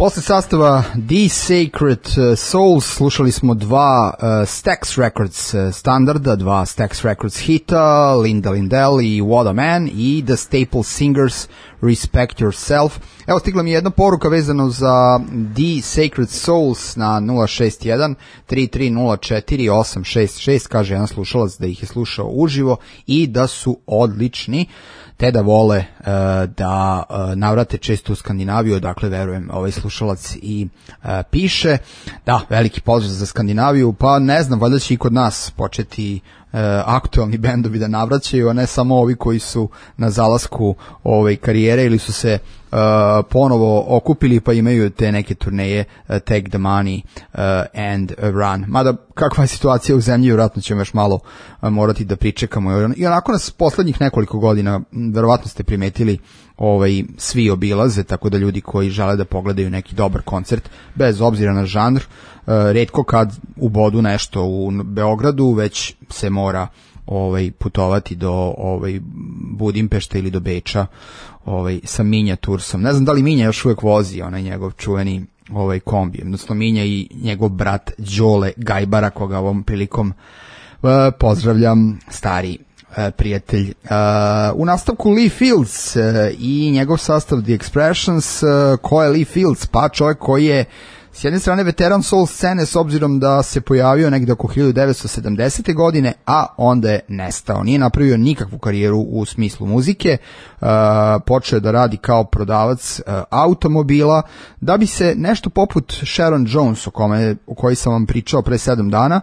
Posle sastava The Sacred Souls slušali smo dva Stax Records standarda, dva Stax Records hita, Linda Lindell i What a Man, i The Staple Singers Respect Yourself. Evo, stigla mi jedna poruka vezano za The Sacred Souls na 061 3304 866, kaže jedan slušalac da ih je slušao uživo i da su odlični, te da vole da navrate često u Skandinaviju, dakle verujem ovaj slušalac i piše. Da, veliki pozdrav za Skandinaviju, pa ne znam, valjda će i kod nas početi aktualni bendovi da navraćaju, a ne samo ovi koji su na zalasku karijere ili su se ponovo okupili pa imaju te neke turneje Take the Money and Run. Mada kakva je situacija u zemlji, vjerojatno ćemo još malo morati da pričekamo. I onako nas poslednjih nekoliko godina, verovatno ste primetili, svi obilaze, tako da ljudi koji žele da pogledaju neki dobar koncert, bez obzira na žanr, retko kad ubodu nešto u Beogradu, već se mora putovati do Budimpešte ili do Beča sa Minja Tursom. Ne znam da li Minja još uvek vozi onaj njegov čuveni kombi, odnosno Minja i njegov brat Đole Gajbara, koga ovom prilikom pozdravljam, stari prijatelj. U nastavku Lee Fields i njegov sastav The Expressions. Ko je Lee Fields? Pa čovjek koji je s jedne strane veteran soul scene, s obzirom da se pojavio negde oko 1970. godine, a onda je nestao. Nije napravio nikakvu karijeru u smislu muzike, počeo da radi kao prodavac automobila, da bi se nešto poput Sharon Jones, o kojoj sam vam pričao pre 7 dana,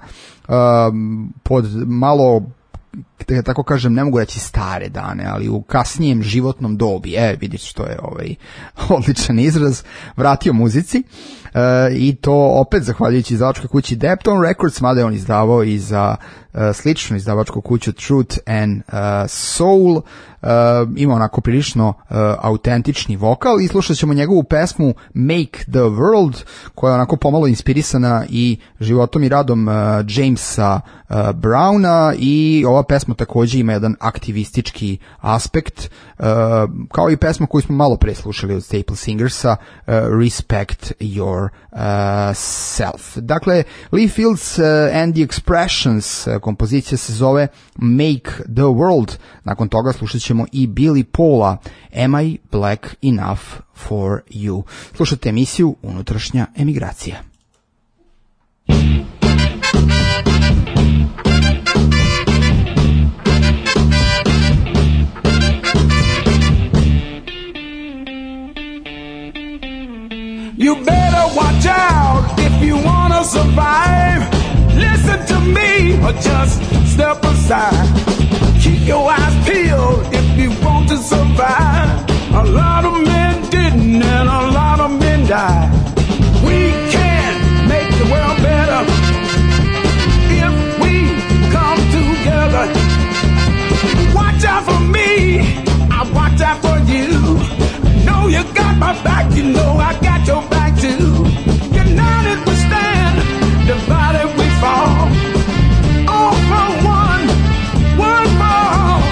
pod malo, da tako kažem, ne mogu reći stare dane, ali u kasnijem životnom dobi, vidite što je odličan izraz, vratio muzici, i to opet zahvaljujući izdavačkoj kući Deptone Records, mada je on izdavao i za sličnu izdavačku kuću Truth and Soul. Ima onako prilično autentični vokal i slušat ćemo njegovu pesmu Make the World, koja je onako pomalo inspirisana i životom i radom Jamesa Browna, i ova pesma takođe ima jedan aktivistički aspekt, kao i pesma koju smo malo pre slušali od Staple Singersa, Respect Yourself. Dakle, Lee Fields and the Expressions, kompozicija se zove Make the World. Nakon toga slušat ćemo i Billy Paula, Am I Black Enough for You? Slušate emisiju Unutrašnja emigracija. You better watch out if you wanna survive. Listen to me or just step aside. Keep your eyes peeled if you want to survive. A lot of men didn't and a lot of men died. We can make the world better if we come together. Watch out for me, I watch out for you. Know you got my back, you know I got your back too. United we stand, divided we fall. All for one for all.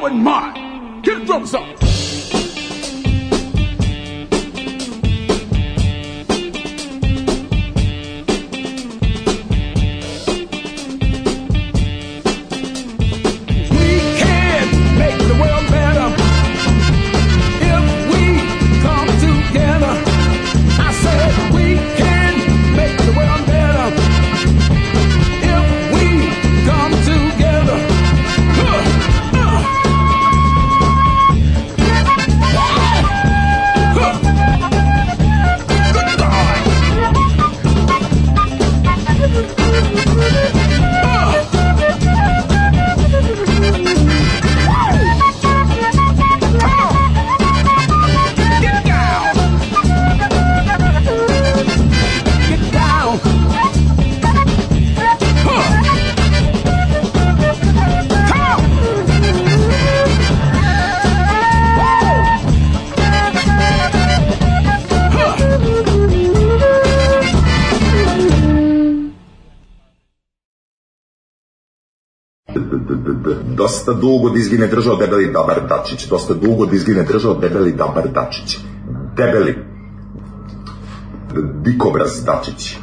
and mine. Get the drums up. We can make the world better if we come together. I said we can make the world better if we come together. Dosta dugo da izgine držao debeli Dabar Dačić. Dosta dugo da izgine držao debeli Dabar Dačić. Debeli. Dikobraz Dačić.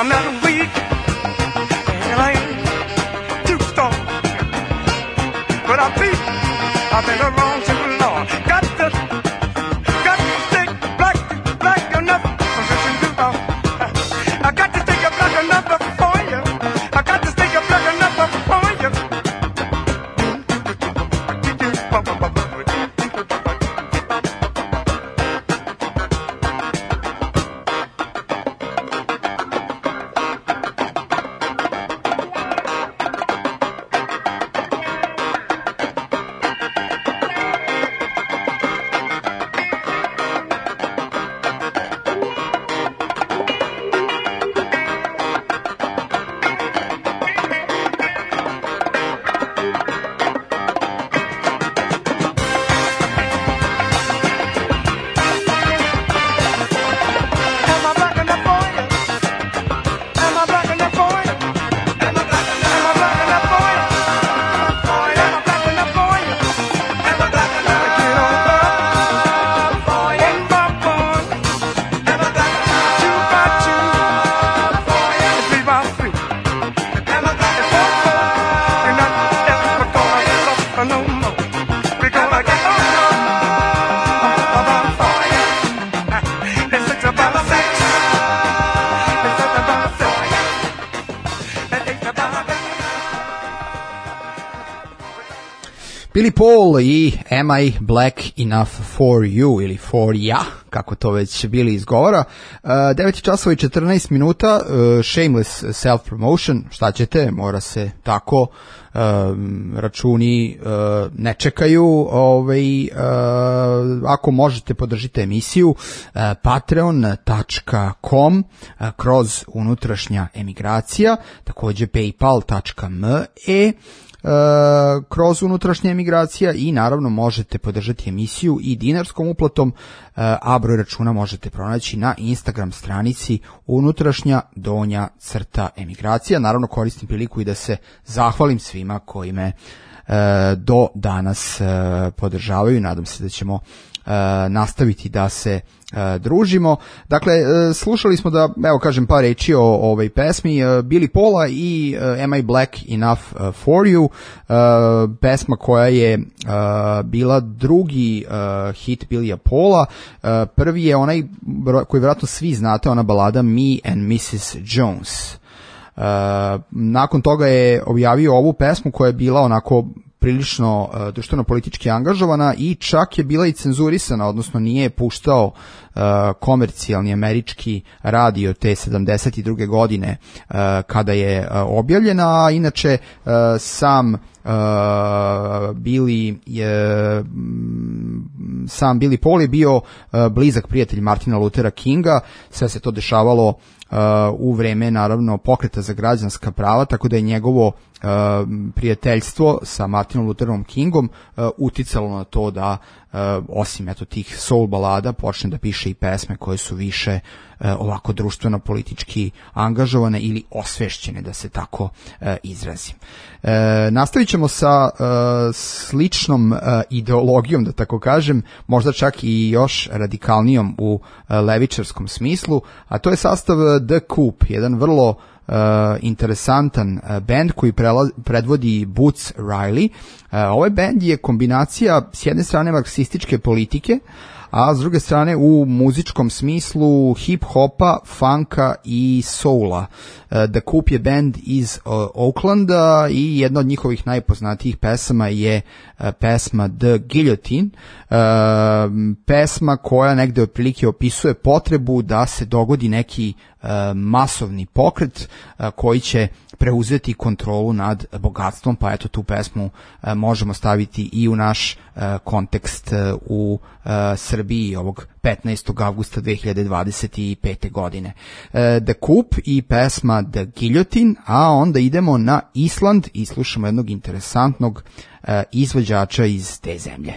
I'm not weak, and I ain't too strong, but I've been around too long. Got to stick black enough. I got to stick black enough for you. I got to stick black enough for you. Billy Paul i Am I Black Enough for You ili for ya, kako to već Billy izgovara. 9 časova i 14 minuta, shameless self-promotion, šta ćete, mora se tako, računi ne čekaju. Ako možete podržite emisiju, patreon.com kroz unutrašnja emigracija, takođe paypal.me kroz unutrašnja emigracija i naravno možete podržati emisiju i dinarskom uplatom, a broj računa možete pronaći na Instagram stranici unutrašnja_emigracija. Naravno koristim priliku i da se zahvalim svima koji me do danas podržavaju i nadam se da ćemo nastaviti da se družimo. Dakle, slušali smo da, evo kažem par reči o ovoj pesmi Billy Paula i Am I Black Enough for You, pesma koja je bila drugi hit Billya Paula. Prvi je onaj koji vjerojatno svi znate, ona balada Me and Mrs. Jones. Nakon toga je objavio ovu pesmu koja je bila onako prilično društveno politički angažovana i čak je bila i cenzurisana, odnosno nije puštao komercijalni američki radio te 72. godine kada je objavljena, a inače sam Billy Paul je bio blizak prijatelj Martina Luthera Kinga. Sve se to dešavalo u vreme naravno pokreta za građanska prava, tako da je njegovo prijateljstvo sa Martinom Lutherom Kingom uticalo na to da osim eto tih soul balada počne da piše i pesme koje su više ovako društveno politički angažovane ili osvešćene, da se tako izrazim. Nastavit ćemo sa sličnom ideologijom, da tako kažem, možda čak i još radikalnijom u levičarskom smislu, a to je sastav The Coup, jedan vrlo interesantan band koji predvodi Boots Riley. Ovaj band je kombinacija s jedne strane marksističke politike, a s druge strane u muzičkom smislu hip-hopa, funka i soula. The Coup je band iz Oaklanda i jedna od njihovih najpoznatijih pesama je pesma The Guillotine, pesma koja negde otprilike opisuje potrebu da se dogodi neki masovni pokret koji će preuzeti kontrolu nad bogatstvom, pa eto tu pesmu možemo staviti i u naš kontekst u Srbiji ovog 15. avgusta 2025. godine. The Coup i pesma The Guillotine, a onda idemo na Island i slušamo jednog interesantnog izvođača iz te zemlje.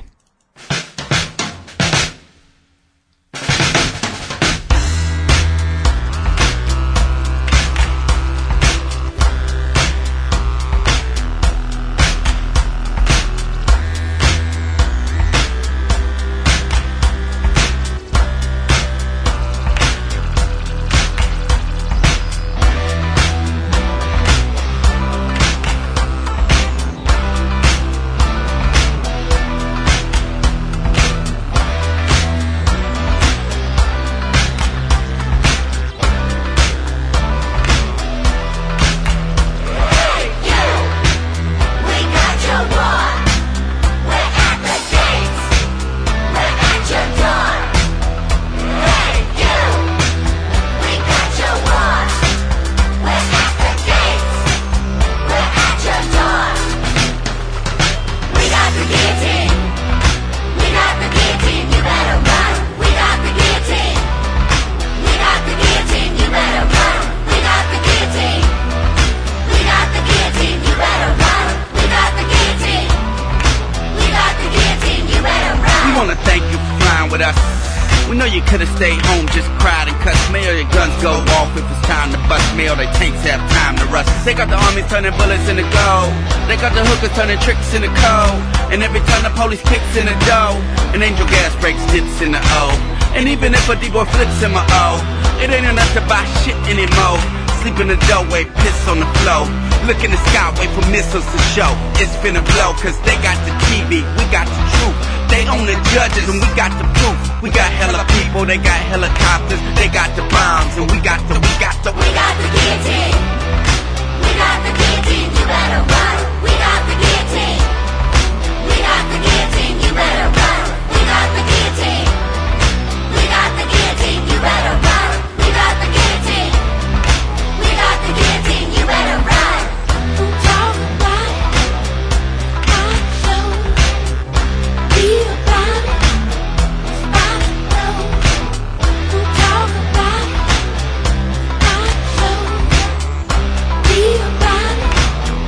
you could've stayed home, just cried and cussed. Mail your guns go off if it's time to bust. Mail their tanks have time to rust. They got the armies turning bullets into gold. They got the hookers turning tricks into cold. And every time the police kicks in the dough, an angel gas breaks dips in the O. And even if a D-boy flips in my O, it ain't enough to buy shit anymore. Sleep in the doorway, piss on the floor. Look in the sky, wait for missiles to show. It's finna blow, cause they got the TV, we got the truth. They own the judges and we got the proof. We got hella people, they got helicopters. They got the bombs and we got the guillotine. We got the guillotine, you better run. We got the guillotine. We got the guillotine, you better run. We got the guillotine. We got the guillotine, you better run. We got the guillotine. We got the guillotine, you better run. Talk about it, I show. Be about it, I know. Talk about it, I show. Be about it,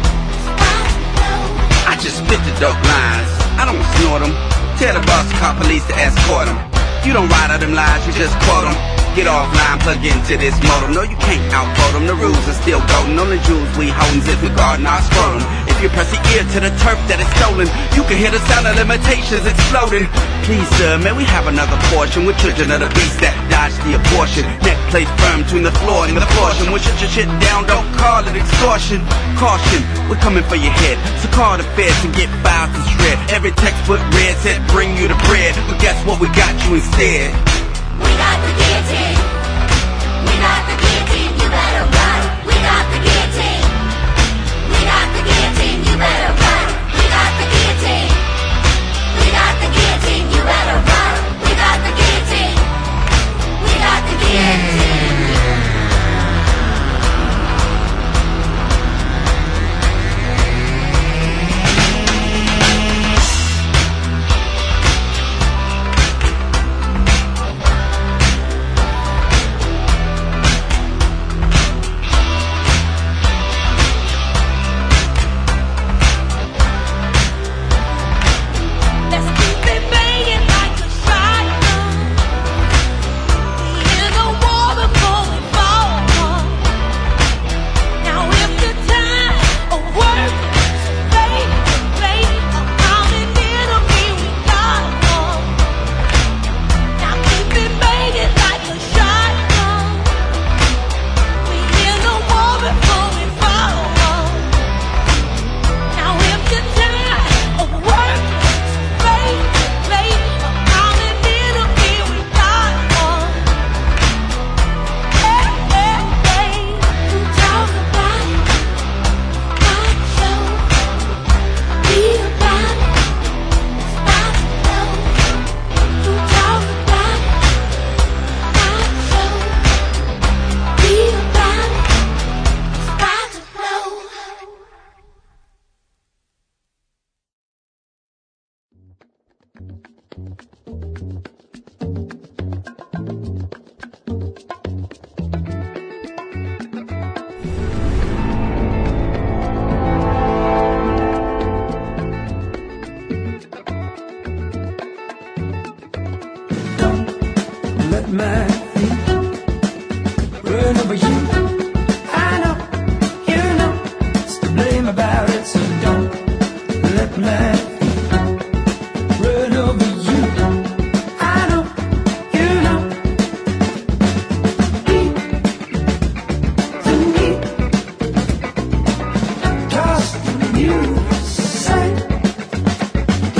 I know. I just spit the dope lines, I don't snort them. Tell the boss to call police to escort them. You don't ride out them lines, you just quote them. Get offline, plug into this modem. No, you can't outvote them, the rules are still golden. On the jewels we holdin' if we guardin' our scrotum. If you press the ear to the turf that is stolen, you can hear the sound of limitations exploding. Please sir, may we have another portion with children of the beast that dodge the abortion. Neck placed firm between the floor and the portion. When shut your shit down, don't call it extortion. Caution, we're coming for your head, so call the feds and get files to shred. Every textbook read said bring you the bread, but guess what, we got you instead. We got the guillotine. We got the guillotine, you better run. We got the guillotine. We got the guillotine, you better run. We got the guillotine. We got the guillotine, you better run. We got the guillotine. We got the guillotine.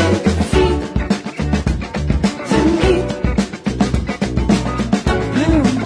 Blue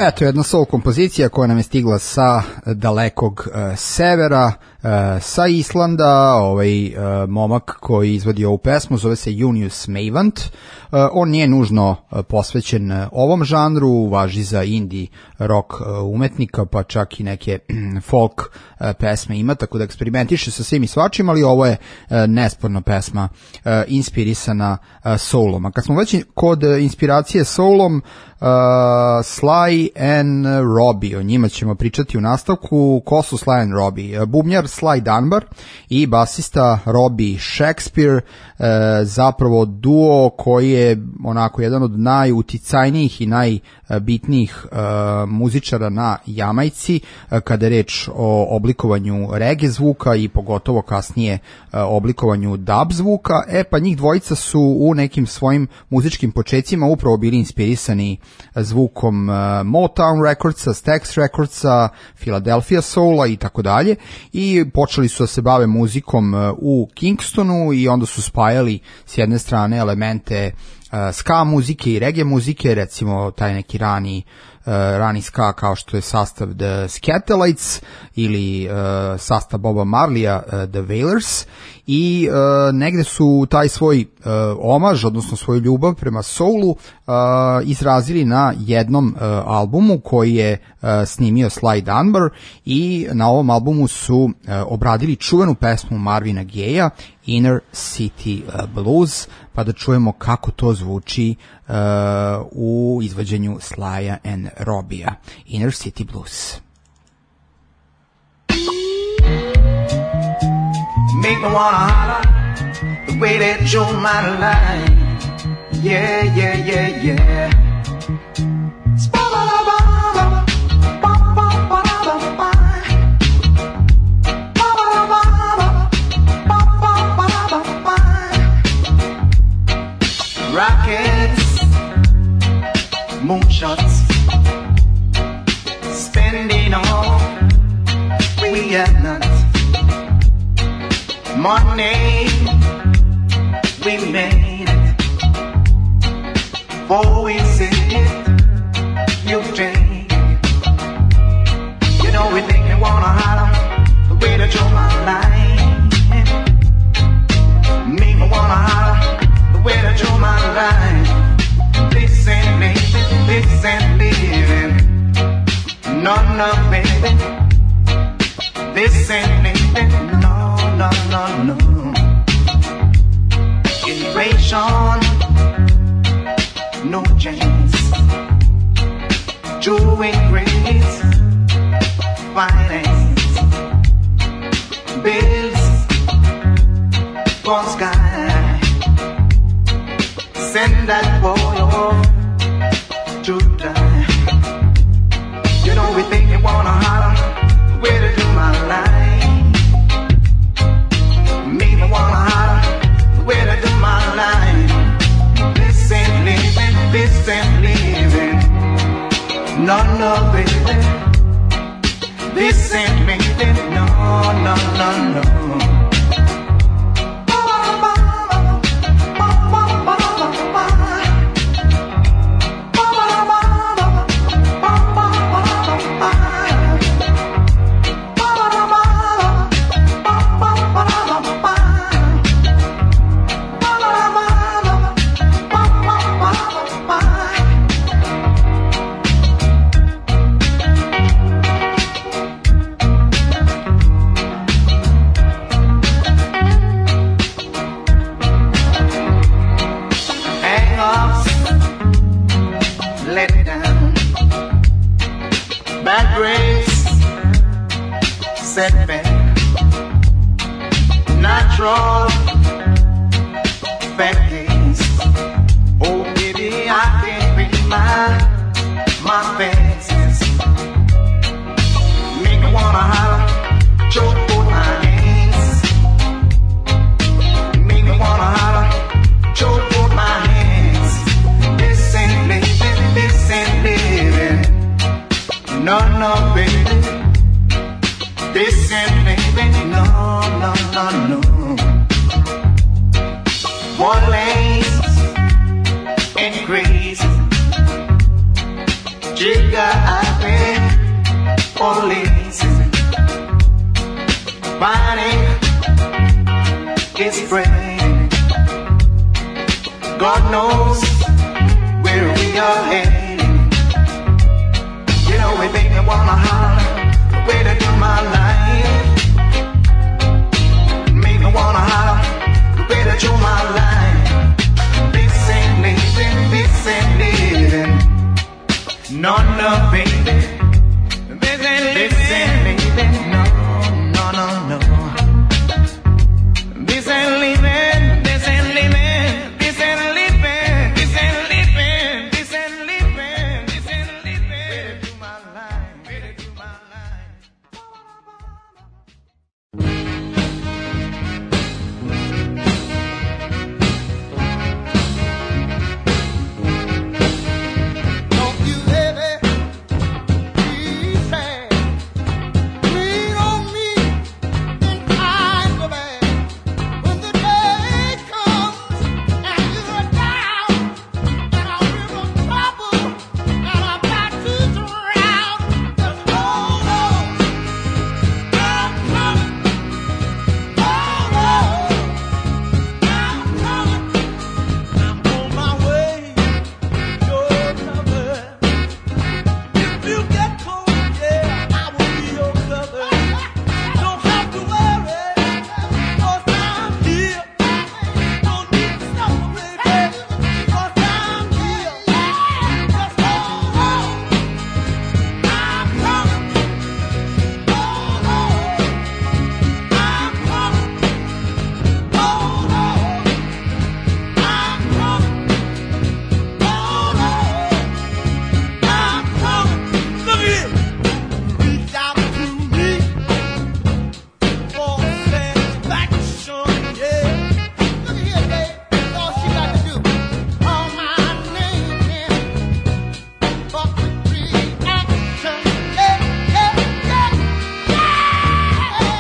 Eto, jedna soul kompozicija koja nam je stigla sa dalekog severa, sa Islanda. Momak koji izvodi ovu pesmu zove se Junius Mavant. On nije nužno posvećen ovom žanru, važi za indie rock umetnika, pa čak i neke folk pesme ima, tako da eksperimentiše sa svim i svačim, ali ovo je nesporno pesma inspirisana soulom. A kad smo već kod inspiracije soulom, Sly and Robbie, o njima ćemo pričati u nastavku. Ko su Sly and Robbie? Bubnjar Sly Dunbar i basista Robbie Shakespeare, zapravo duo koji je onako jedan od najuticajnijih i najbitnijih muzičara na Jamajci kada je reč o oblikovanju reggae zvuka i pogotovo kasnije oblikovanju dub zvuka. Pa njih dvojica su u nekim svojim muzičkim počecima upravo bili inspirisani zvukom Motown Recordsa, Stax Recordsa, Philadelphia Soula i tako dalje, i počeli su da se bave muzikom u Kingstonu i onda su spajali s jedne strane elemente ska muzike i reggae muzike, recimo taj neki rani ska kao što je sastav The Skatalites ili sastav Boba Marleya The Wailers, i negde su taj svoj omaž, odnosno svoju ljubav prema soulu izrazili na jednom albumu koji je snimio Sly Dunbar, i na ovom albumu su obradili čuvenu pesmu Marvina Gaye-a Inner City Blues, pa da čujemo kako to zvuči u izvođenju Slya and Robbie-a. Inner City Blues. Make me wanna holler the way that you're my line. Yeah, yeah, yeah, yeah. Rockets, moonshots, spending all we have not. Money, we made it. Before we see it, you take it. You know we think you wanna holler the way that you're my line. Make me wanna holler the way that you're my line. This ain't living, this ain't living. No, no, baby. This ain't living, no, no, no, no. Innovation, no change. Doing grace, finance, bills, for sky. Send that boy off to die. You know we think you wanna holler where to do my line. Make me wanna holler where to do my line. This ain't living, this ain't living. No, no, baby. This ain't living, no, no, no, no. Setback, natural factors. Oh baby, I can't read my fancies. Make me wanna holler, choke both my hands. Make me wanna holler, choke both my hands. This ain't living, this ain't living. No, no, baby. This ain't living, no, no, no, no. One lanes and crazy. she got me for lazy. Finding is spreading. God knows where we are heading. You know it make me wanna holler the way to do my life. Make me wanna holler the way to do my life. This ain't living. No, no, baby. This ain't living. No, no, no, no. This ain't living. This ain't living. This ain't living. This ain't living. This ain't living. This ain't living. Way to do my life. Way to do my life. Don't you ever be sad. Lean on me in times of bad. When the day comes and you're down and I'm in trouble and I'm about to drown, just hold on. I'm coming. Hold on. I'm coming. I'm on my way. You're covered. If you get cold, yeah, I will be your cover. Don't have to worry, 'cause I'm here. Don't need to suffer, baby, 'cause I'm here. Just hold on. I'm coming. Hold on. I'm coming. Hold on. I'm coming. Hold on. I'm coming. Look at it. Reach out to me for satisfaction, yeah. Look at here, babe. That's all she got to do. Call my name in for quick reaction, yeah, yeah, yeah, yeah.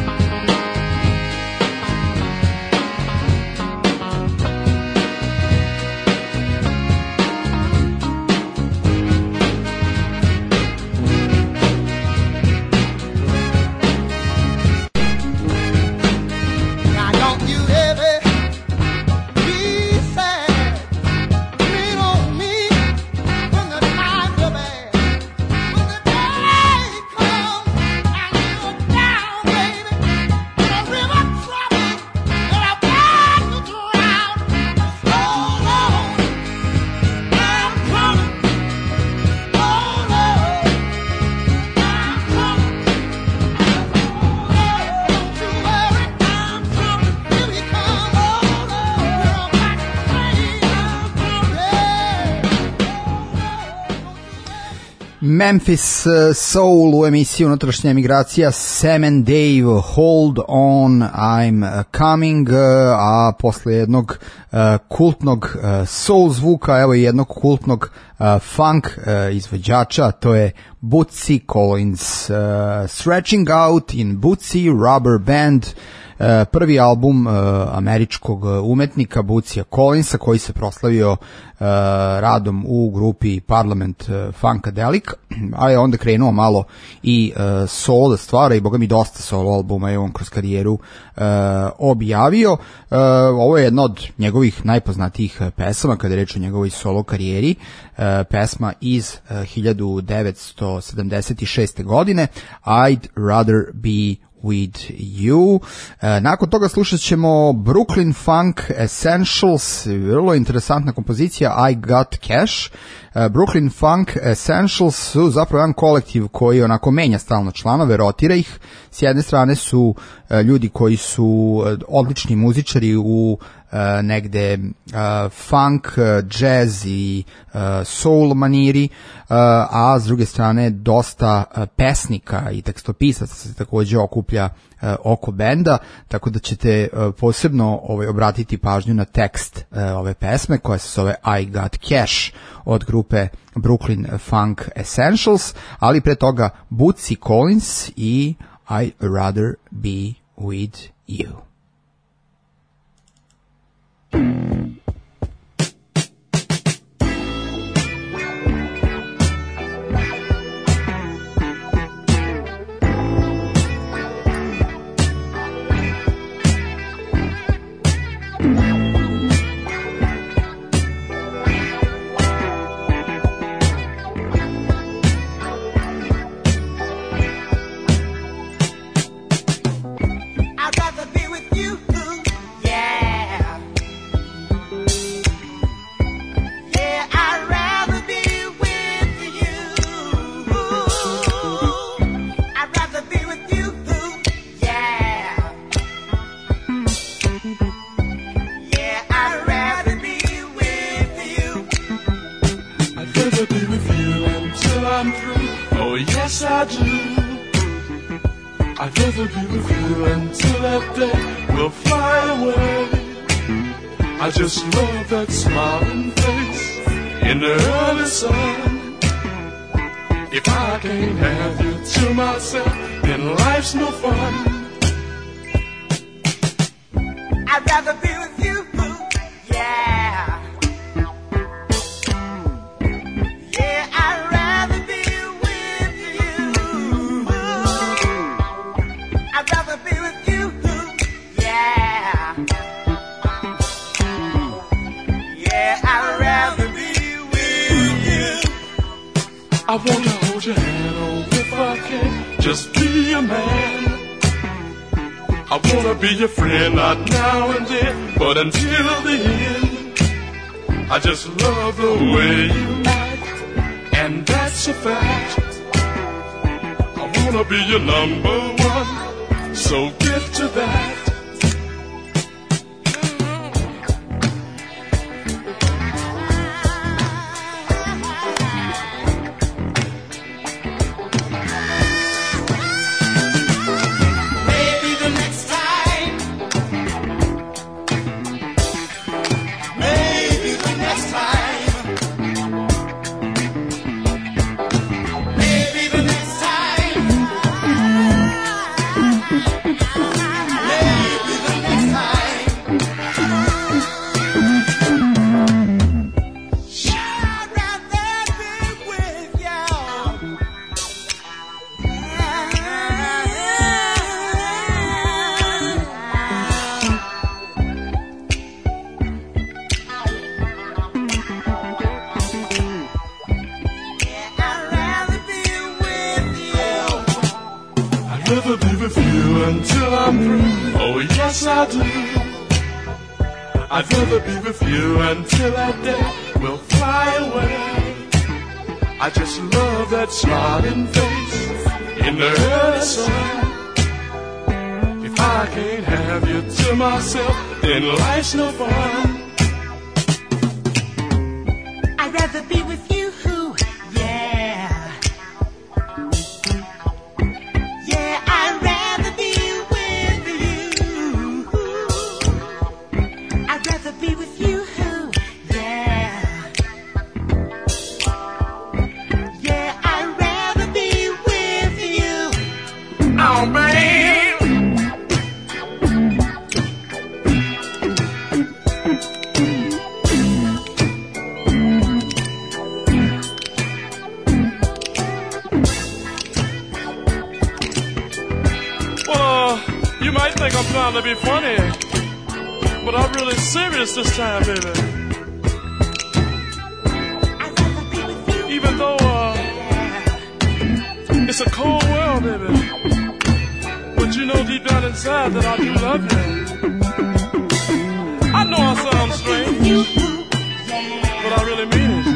Now don't you ever be sad. Lean on me when the times are bad. When the day comes and you're down, baby, in a river of trouble and I'm about to drown. Just hold on. I'm coming. Hold on. I'm coming. Don't you worry, I'm coming. Here we come. Hold on. We're about to rain. I'm coming. Memphis Soul u emisiji Unutrašnja emigracija, Sam and Dave, Hold On, I'm Coming, a posle jednog kultnog soul zvuka, evo i jednog kultnog funk izvođača, to je Bootsy Collins, Stretching Out in Bootsy Rubber Band, prvi album američkog umetnika Bootsya Collinsa, koji se proslavio radom u grupi Parliament Funkadelic, a je onda krenuo malo i solo da stvara, i boga mi dosta solo albuma je on kroz karijeru objavio. Ovo je jedna od njegovih najpoznatijih pesama kada je reč o njegovoj solo karijeri, pesma iz 1976. godine, I'd Rather Be With You. Nakon toga slušat ćemo Brooklyn Funk Essentials, vrlo interesantna kompozicija, I Got Cash. Brooklyn Funk Essentials su zapravo jedan kolektiv koji onako menja stalno članove, rotira ih. S jedne strane su ljudi koji su odlični muzičari u negde funk, jazz i soul maniri, a s druge strane dosta pesnika i tekstopisaca se takođe okuplja oko benda, tako da ćete posebno obratiti pažnju na tekst ove pesme koja se zove I Got Cash od grupe Brooklyn Funk Essentials, ali pre toga Bootsy Collins i I'd Rather Be With You. I'm through. Oh yes I do. I'd rather be with you until that day will fly away. I just love that smiling face in the early sun. If I can't have you to myself, then life's no fun. I'd rather be with you, yeah. Yeah, I'd rather be with you. I'd rather be with you, yeah. Yeah, I'd rather be with you. I wanna hold your hand, oh, if I can, just be a man. I wanna be your friend, not now and then, but until the end. I just love the way you act, and that's a fact. I wanna be your number one, so get to that. I'd rather be with you until that day will fly away. I just love that smiling face in the early sun. If I can't have you to myself, then life's no fun. I'd rather be with you, yeah. Yeah, I'd rather be with you. I'd rather be with you, yeah. Yeah, I'd rather be with you. Oh, man. You might think I'm trying to be funny, but I'm really serious this time, baby. Even though it's a cold world, baby, but you know deep down inside that I do love you. I know I sound strange, but I really mean it.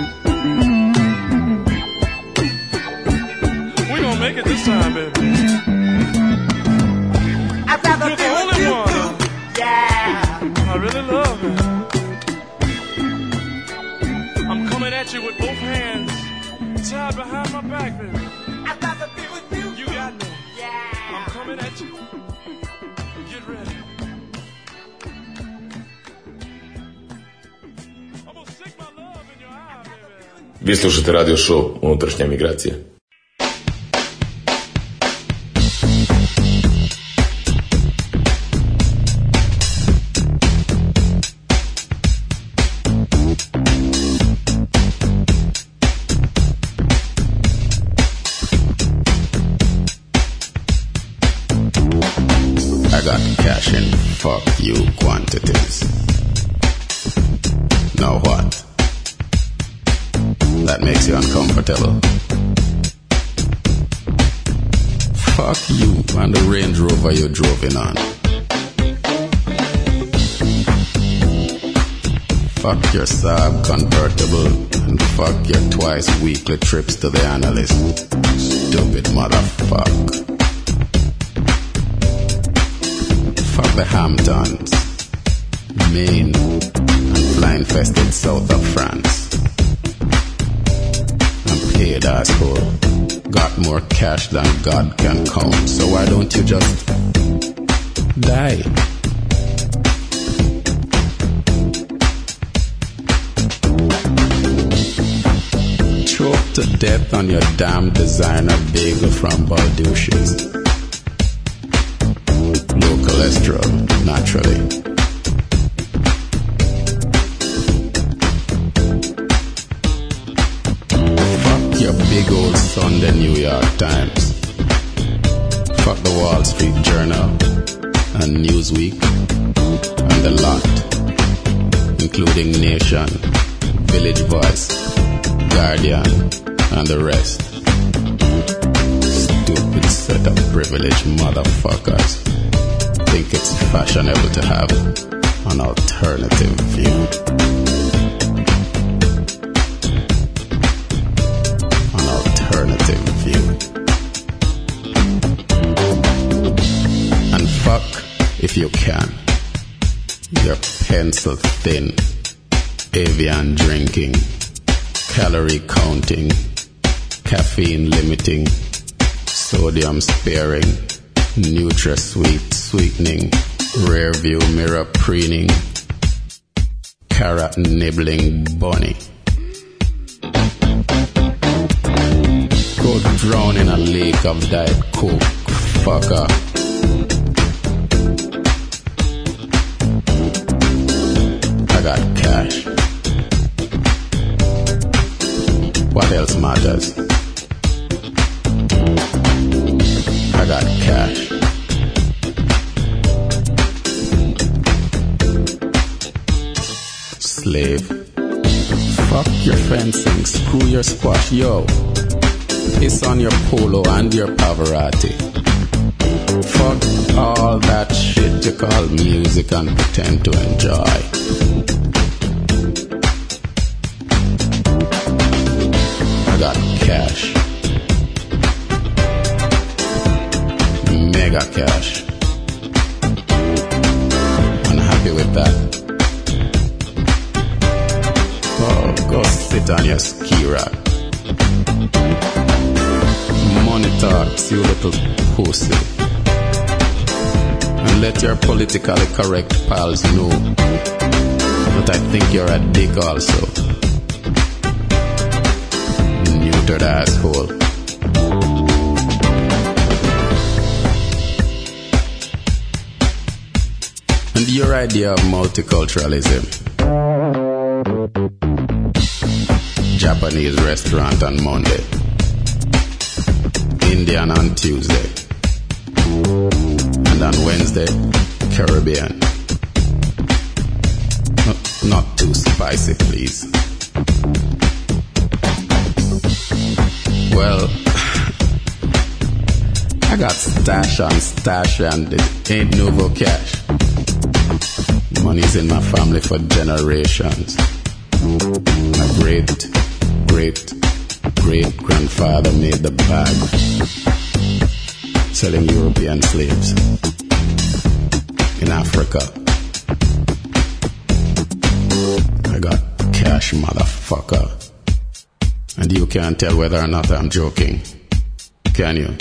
We're gonna make it this time, baby. You're the only one. Yeah. I really love it. I'm coming at you with both hands tied behind my back, baby. I'd rather be with you. You got me. Yeah. I'm coming at you. Get ready. I'm gonna stick my love in your eye, baby. Vi slušate radio show Unutrašnja migracija. Fuck you quantities. Now what? That makes you uncomfortable. Fuck you and the Range Rover you drove in on. Fuck your Saab convertible and fuck your twice weekly trips to the analyst. Stupid motherfucker. Fuck the Hamptons, Maine, and fly-infested south of France. And paid asshole. Got more cash than God can count. So why don't you just die? Choke to death on your damn designer bagel from Balducci's. Low cholesterol, naturally. Fuck your big old Sunday New York Times. Fuck the Wall Street Journal and Newsweek and the lot, including Nation, Village Voice, Guardian, and the rest. Stupid set of privileged motherfuckers think it's fashionable to have an alternative view. An alternative view. And fuck, if you can, your pencil thin, avian drinking, calorie counting, caffeine limiting, sodium sparing, NutraSweet sweetening, rear view mirror preening, carrot nibbling bunny. Go drown in a lake of Diet Coke, fucker. I got cash. What else matters? I got cash. Slave. Fuck your fencing, screw your squash, yo. Piss on your polo and your Pavarotti. Fuck all that shit you call music and pretend to enjoy. I got cash. Mega cash. Unhappy with that? Oh, go sit on your ski rack. Money talks, you little pussy. And let your politically correct pals know that I think you're a dick also. Neutered asshole. And your idea of multiculturalism. Japanese restaurant on Monday, Indian on Tuesday, and on Wednesday, Caribbean. Not too spicy, please. Well, I got stash and it ain't nouveau cash. Money's in my family for generations. My great-grandfather made the bag selling European slaves in Africa. I got cash, motherfucker. And you can't tell whether or not I'm joking. Can you?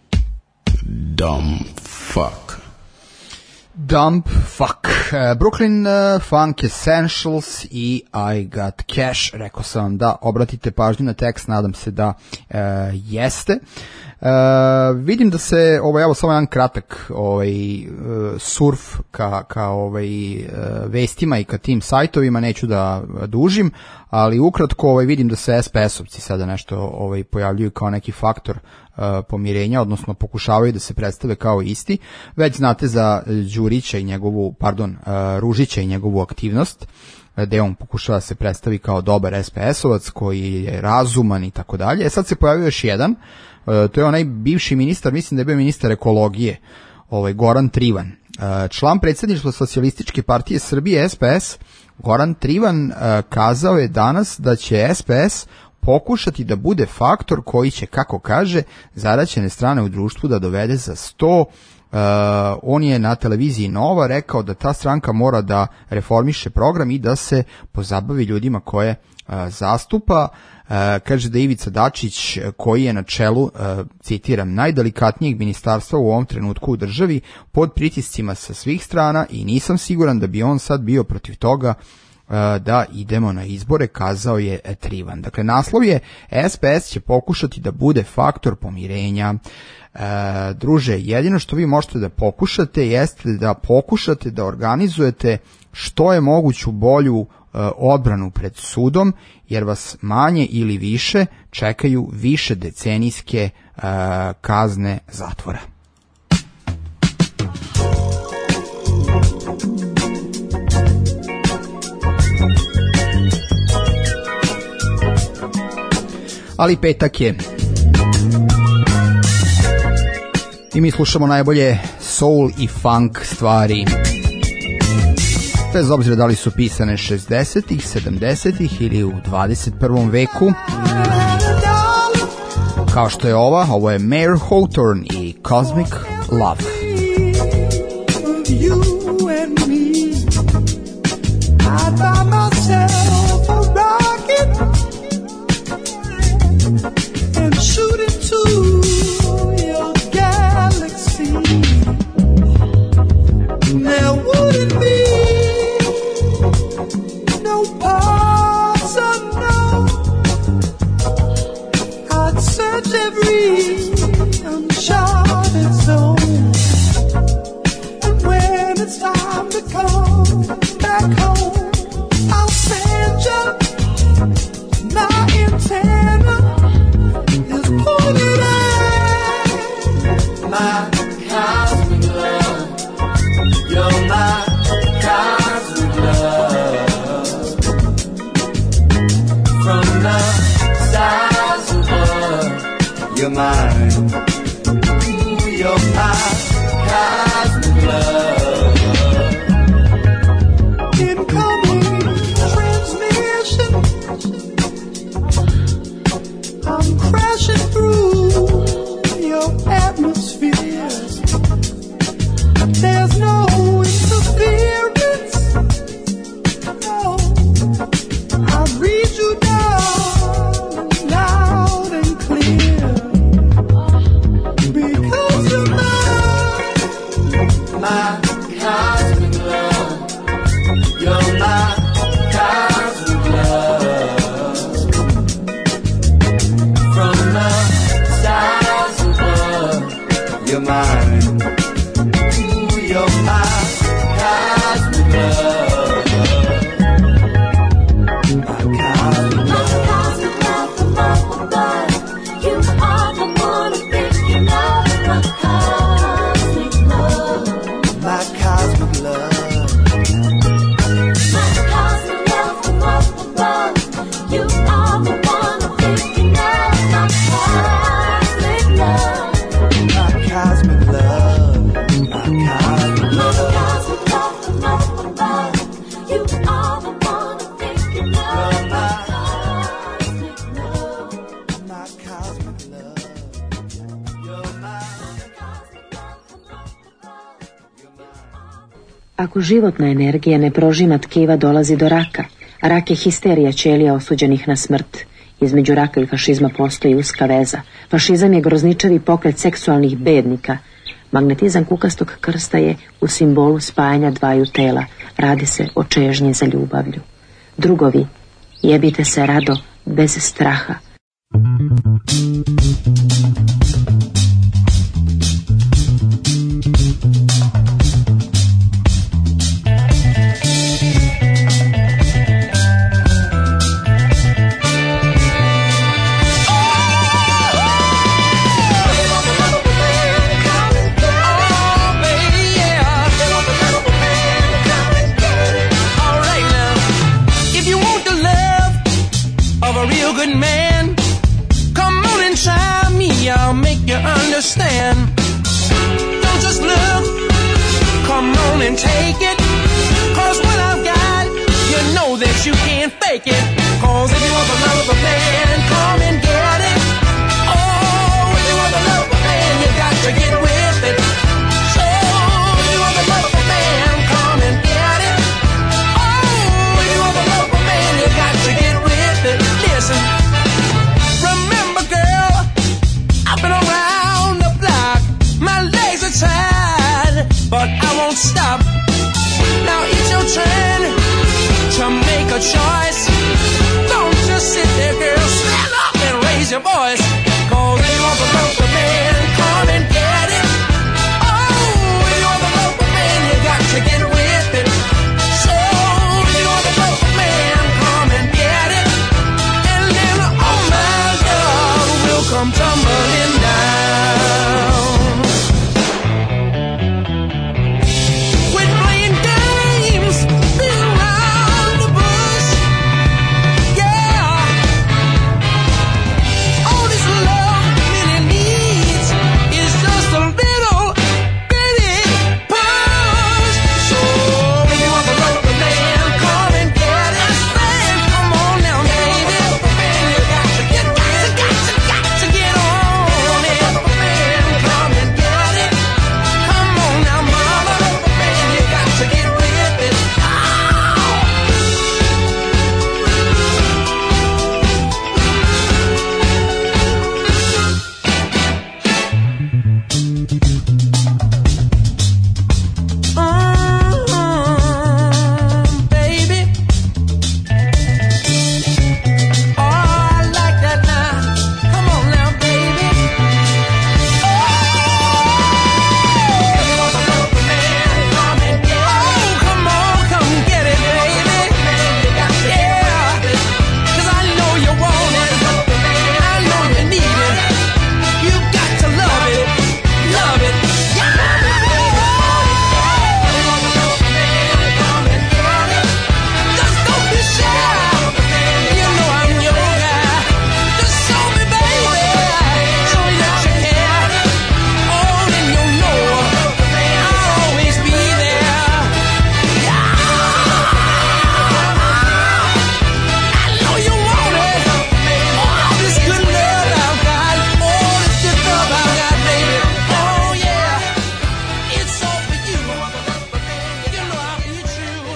Dumb fuck. Dumb fuck. Brooklyn Funk Essentials i I Got Cash. Rekao sam vam da obratite pažnju na tekst, nadam se da jeste. Vidim da se, evo samo jedan kratak surf ka vestima i ka tim sajtovima, neću da dužim, ali ukratko vidim da se SPS-ovci sada nešto pojavljuju kao neki faktor pomirenja, odnosno pokušavaju da se predstave kao isti. Već znate za Đurića i njegovu, Ružića i njegovu aktivnost, gde on pokušava da se predstavi kao dobar SPS-ovac koji je razuman i tako dalje. Sad se pojavio još jedan, to je onaj bivši ministar, mislim da je bio ministar ekologije, Goran Trivan. Član predsjedništva Socijalističke partije Srbije, SPS, Goran Trivan kazao je danas da će SPS pokušati da bude faktor koji će, kako kaže, zaraćene strane u društvu da dovede za 100. On je na televiziji Nova rekao da ta stranka mora da reformiše program i da se pozabavi ljudima koje zastupa. Kaže da Ivica Dačić, koji je na čelu, citiram, najdelikatnijeg ministarstva u ovom trenutku u državi, pod pritiscima sa svih strana i nisam siguran da bi on sad bio protiv toga da idemo na izbore, kazao je Trivan. Dakle, naslov je SPS će pokušati da bude faktor pomirenja. Druže, jedino što vi možete da pokušate jeste da pokušate da organizujete što je moguću bolju odbranu pred sudom, jer vas manje ili više čekaju više decenijske kazne zatvora. Ali petak je i mi slušamo najbolje soul i funk stvari, bez obzira da li su pisane 60-ih, 70-ih ili u 21. veku, kao što je ovo je Mayor Hawthorne i Cosmic Love. You and me, I buy myself a rocket and shoot it to your galaxy. There wouldn't be no parts unknown. I'd search every uncharted zone. And when it's time to come back home, I'll send you my antenna is pointed at my cosmic love. You're my cosmic love. From the stars above, you're mine. Ooh, you're my cosmic love. Incoming transmission, I'm crashing through your atmosphere. There's no interference, no. I read you down loud and clear, because you're my cosmic love. You're my cosmic love. From the stars above, you're mine. Ooh, you're my cosmic love. My cosmic love. From up above, you are the one I'm thinking of. My cosmic love. My cosmic love. My cosmic love from up above, you are the one I'm thinking of. My cosmic love. My cosmic love. My cosmic My love. cosmic love from up above, you are the one I'm thinking of. My cosmic love. My cosmic love. You're my Ako životna energija ne prožima tkiva, dolazi do raka. Rak je histerija ćelija osuđenih na smrt. Između raka i fašizma postoji uska veza. Fašizam je grozničavi pokret seksualnih bednika. Magnetizam kukastog krsta je u simbolu spajanja dvaju tela. Radi se o čežnji za ljubavlju. Drugovi, jebite se rado, bez straha. Understand. Don't just look, come on and take it. Cause what I've got, you know that you can't fake it. Cause if you want the love of a man, come and get it. Oh, if you want the love of a man, you got to get with it. So, if you want the love of a man, come and get it. Oh, if you want the love of a man, you got to get with it. are the local man, come and get it. Oh, if you're the local man, you got to get with it. So, if you're the local man, come and get it. And then, oh my God, we'll come tumbling down. Quit playing games, beat around the bush. Yeah. All this love really needs is just a little bitty push. So if you want the local man, come and get it. Man, come on now, baby. You got to get right, got to get on it. Man, come and get it. Come on now, mama. Man, you got to get with it. Baby. Oh, I like that now. Come on now, baby. Come and get it. Oh, come on, come get it, baby. Yeah. 'Cause I know you want it. I know you need it. You got to love it. Love it. Just don't be shy. You know I'm your guy. Just show me, baby. Show me that you care. Oh, then you'll know I'll always be there. I know you want it. All this good love I've got. All this good love I've got, baby. Oh, yeah. It's all for you. You know I'll be true.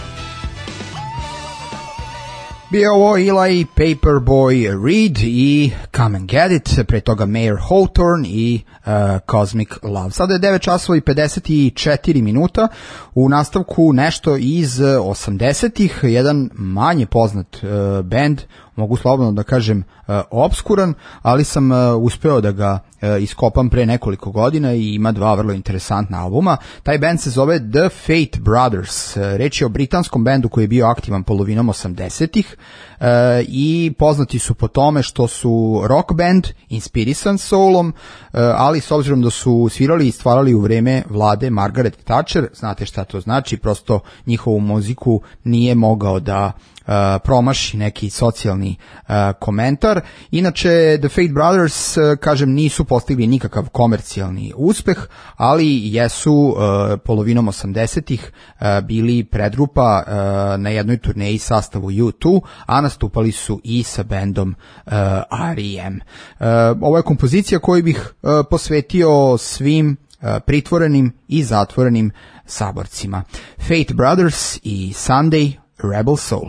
Bio ovo Eli Paperboy Reed i Come and Get It, pre toga Mayor Hawthorne i Cosmic Love. Sada je 9 časova i 54 minuta, u nastavku nešto iz 80-ih, jedan manje poznat band, mogu slobodno da kažem obskuran, ali sam uspeo da ga iskopam pre nekoliko godina i ima dva vrlo interesantna albuma. Taj band se zove The Fate Brothers. Reč je o britanskom bendu koji je bio aktivan polovinom 80-ih i poznati su po tome što su rock band inspirisan soulom, ali s obzirom da su svirali i stvarali u vreme vlade Margaret Thatcher, znate šta to znači, prosto njihovu muziku nije mogao da promaši neki socijalni komentar. Inače, The Fate Brothers, kažem, nisu postigli nikakav komercijalni uspeh, ali jesu polovinom 80-ih bili predgrupa na jednoj turneji sastavu U2, a nastupali su i sa bendom R.E.M. Ovo je kompozicija koju bih posvetio svim pritvorenim i zatvorenim saborcima. Fate Brothers i Sunday Rebel Soul.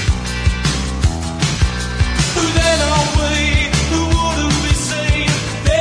Then away, the water we say.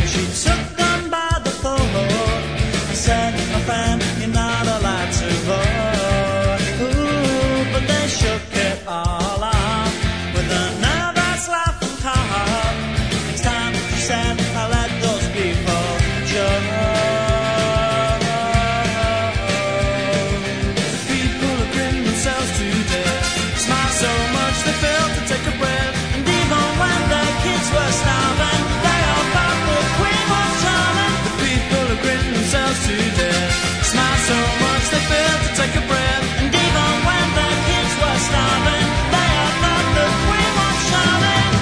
She took them by the throat and said, my friend, you're not allowed to vote. Ooh, but they shook it all off with a nervous laugh and cough. Next time she said, I let those people joke. The people have grinned themselves to death, smiled so much they failed to take a breath. And even when their kids were starving, they all thought the Queen was charming. The people have grinned themselves to death, smiled so much they failed to take a breath. And even when their kids were starving, they all thought the Queen was charming.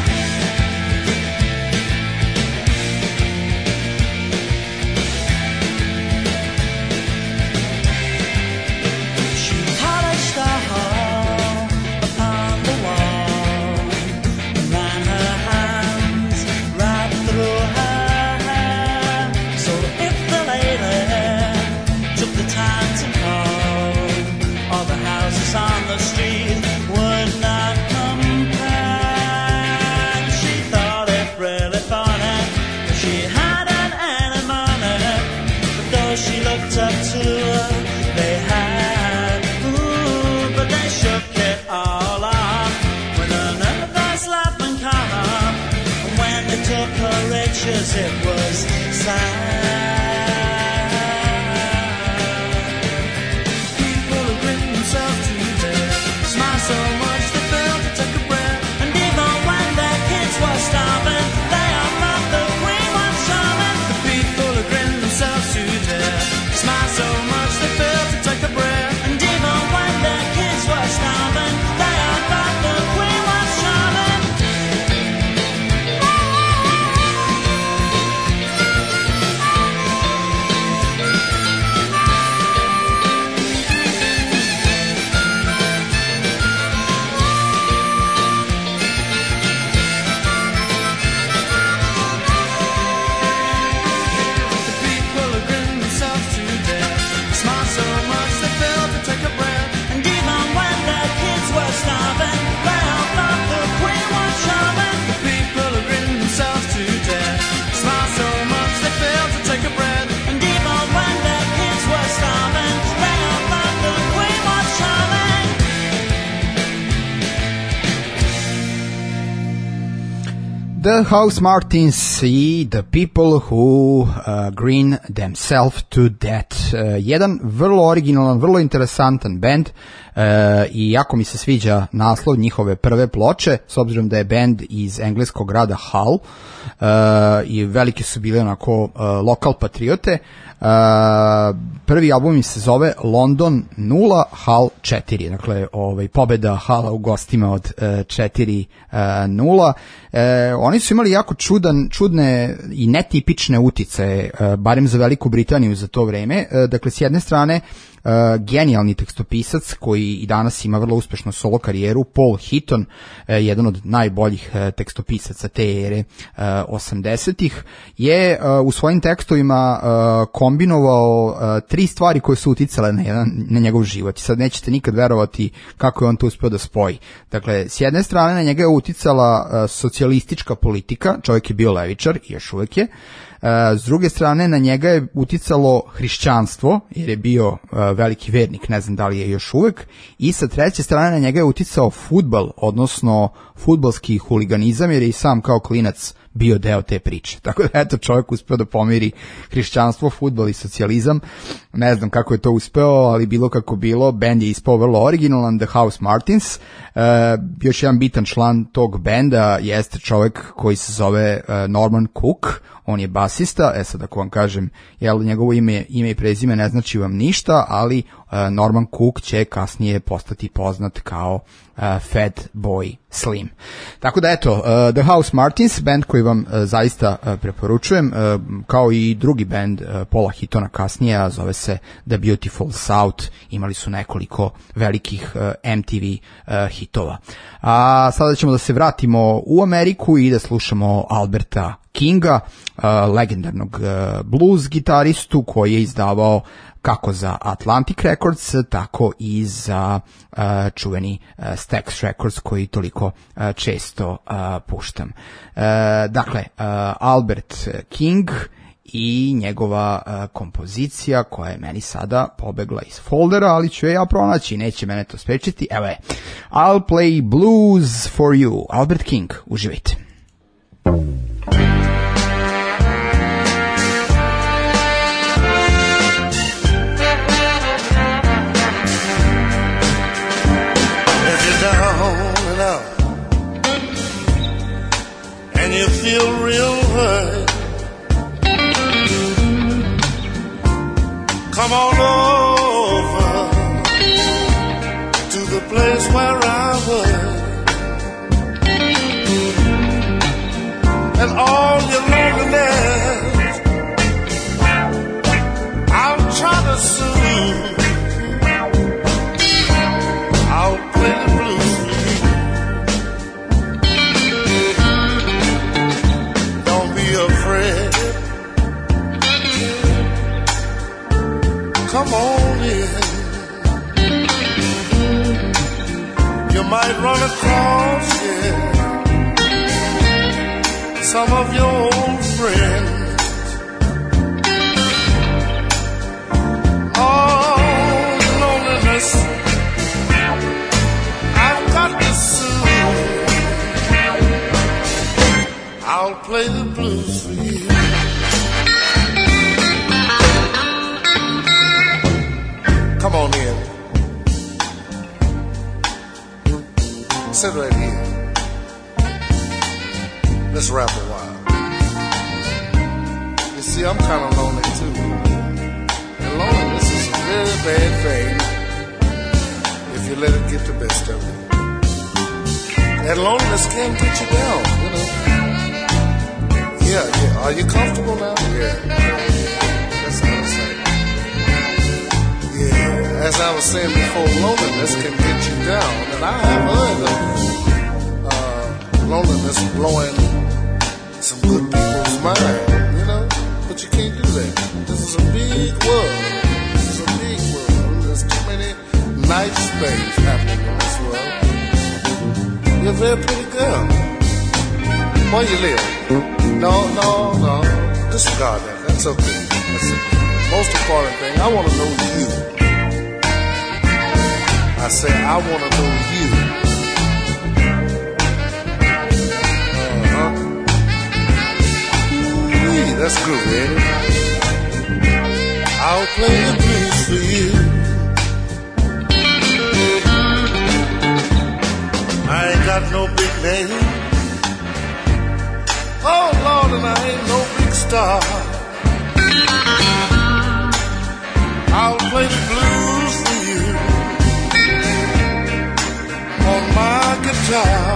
She polished a hole upon the wall and ran her hands right through her hair. So if the lady took the time to call, all the houses on the street would not compare. She thought it really funny, but she hadn't any money. But those she looked up to, they had. Ooh, but they shook it all off with a nervous laugh and cough. And when they took her riches, it was sad. People have written themselves to death, smile so much they failed to take a breath. And even when their kids were starving, they all thought the Queen was charming. The people have written themselves to death, smile so much they failed to take a breath. And even when their kids were starving, they all thought the Queen was charming. The people have written themselves to death, smile so much they failed to take a breath. And even when their kids were starving, they all thought the Queen was charming. The people have written themselves to death, smile so much they failed to take a breath. And even when their kids were starving, they all thought the Queen was charming. The House Martins i The People Who Grin Themselves to Death. Jedan vrlo originalan, vrlo interesantan band i jako mi se sviđa naslov njihove prve ploče, s obzirom da je band iz engleskog grada Hull i velike su bile onako lokal patriote. Prvi album mi se zove London 0, Hull 4, dakle pobeda Hulla u gostima od 4-0. Oni su imali jako čudne i netipične uticaje, barem za Veliku Britaniju za to vreme. Dakle, s jedne strane, genijalni tekstopisac koji i danas ima vrlo uspešnu solo karijeru, Paul Heaton, jedan od najboljih tekstopisaca te ere 80-ih, je u svojim tekstovima kombinovao tri stvari koje su uticale na njegov život. I sad nećete nikad verovati kako je on to uspeo da spoji. Dakle, s jedne strane na njega je uticala socijalistička politika, čovjek je bio levičar i još uvek je. S druge strane, na njega je uticalo hrišćanstvo, jer je bio veliki vernik, ne znam da li je još uvek, i sa treće strane na njega je uticao fudbal, odnosno fudbalski huliganizam, jer je i sam kao klinac bio deo te priče. Tako da, eto, čovjek uspeo da pomiri hrišćanstvo, fudbal i socijalizam. Ne znam kako je to uspeo, ali bilo kako bilo, bend je ispao vrlo originalan, The House Martins. Još jedan bitan član tog benda jeste čovjek koji se zove Norman Cook, on je basista. Sad ako vam kažem, jel, njegovo ime i prezime ne znači vam ništa, ali Norman Cook će kasnije postati poznat kao Fat Boy Slim. Tako da, eto, The House Martins, band koji vam zaista preporučujem, kao i drugi band Paula Heatona kasnije, a zove se The Beautiful South. Imali su nekoliko velikih MTV hitova. A sada ćemo da se vratimo u Ameriku i da slušamo Alberta Kinga, legendarnog blues gitaristu koji je izdavao kako za Atlantic Records, tako i za čuveni Stax Records koji toliko često puštam. Dakle, Albert King i njegova kompozicija koja je meni sada pobegla iz foldera, ali ću je ja pronaći, neće mene to sprečiti. Evo je, I'll play blues for you, Albert King, uživajte. And you feel real hurt, come on over to the place where I work, and all your loneliness I'll try to soothe. I'll play the blues for you. Don't be afraid, come on in. You might run across, yeah, some of your old friends. Oh, loneliness, I've got to soothe. I'll play the blues for you. Come on in. Sit right here. Let's rap a while. You see, I'm kind of lonely too. And loneliness is a very bad thing if you let it get the best of you. And loneliness can get you down, you know. Yeah. Are you comfortable now? Yeah. That's what I'm saying. Yeah. As I was saying before, loneliness can get you down. And I have heard of loneliness blowing some good people's mind, you know. But you can't do that. This is a big world. This is a big world. There's too many nice things happening in this world. You're a very pretty girl. Where you live? No. Disregard that. That's okay. That's the most important thing. I want to know you. I say I want to know you. Ooh, that's good, baby. I'll play the blues for you. I ain't got no big name. Oh, Lord, and I ain't no big star. I'll play the blues for you on my guitar.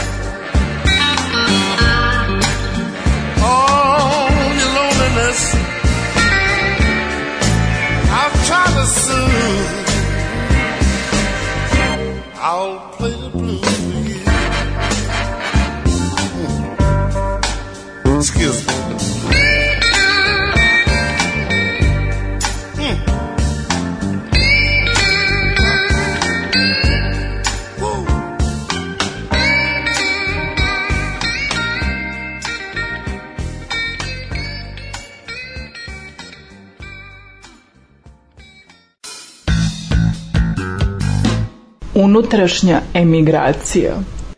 Oh, your loneliness I've tried to soothe. I'll play the blues for you. Excuse me. Unutrašnja emigracija.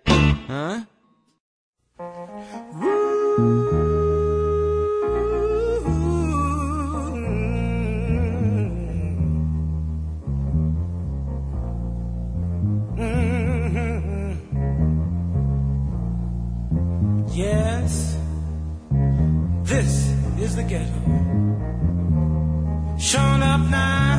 Yes, this is the ghetto. Showing up now.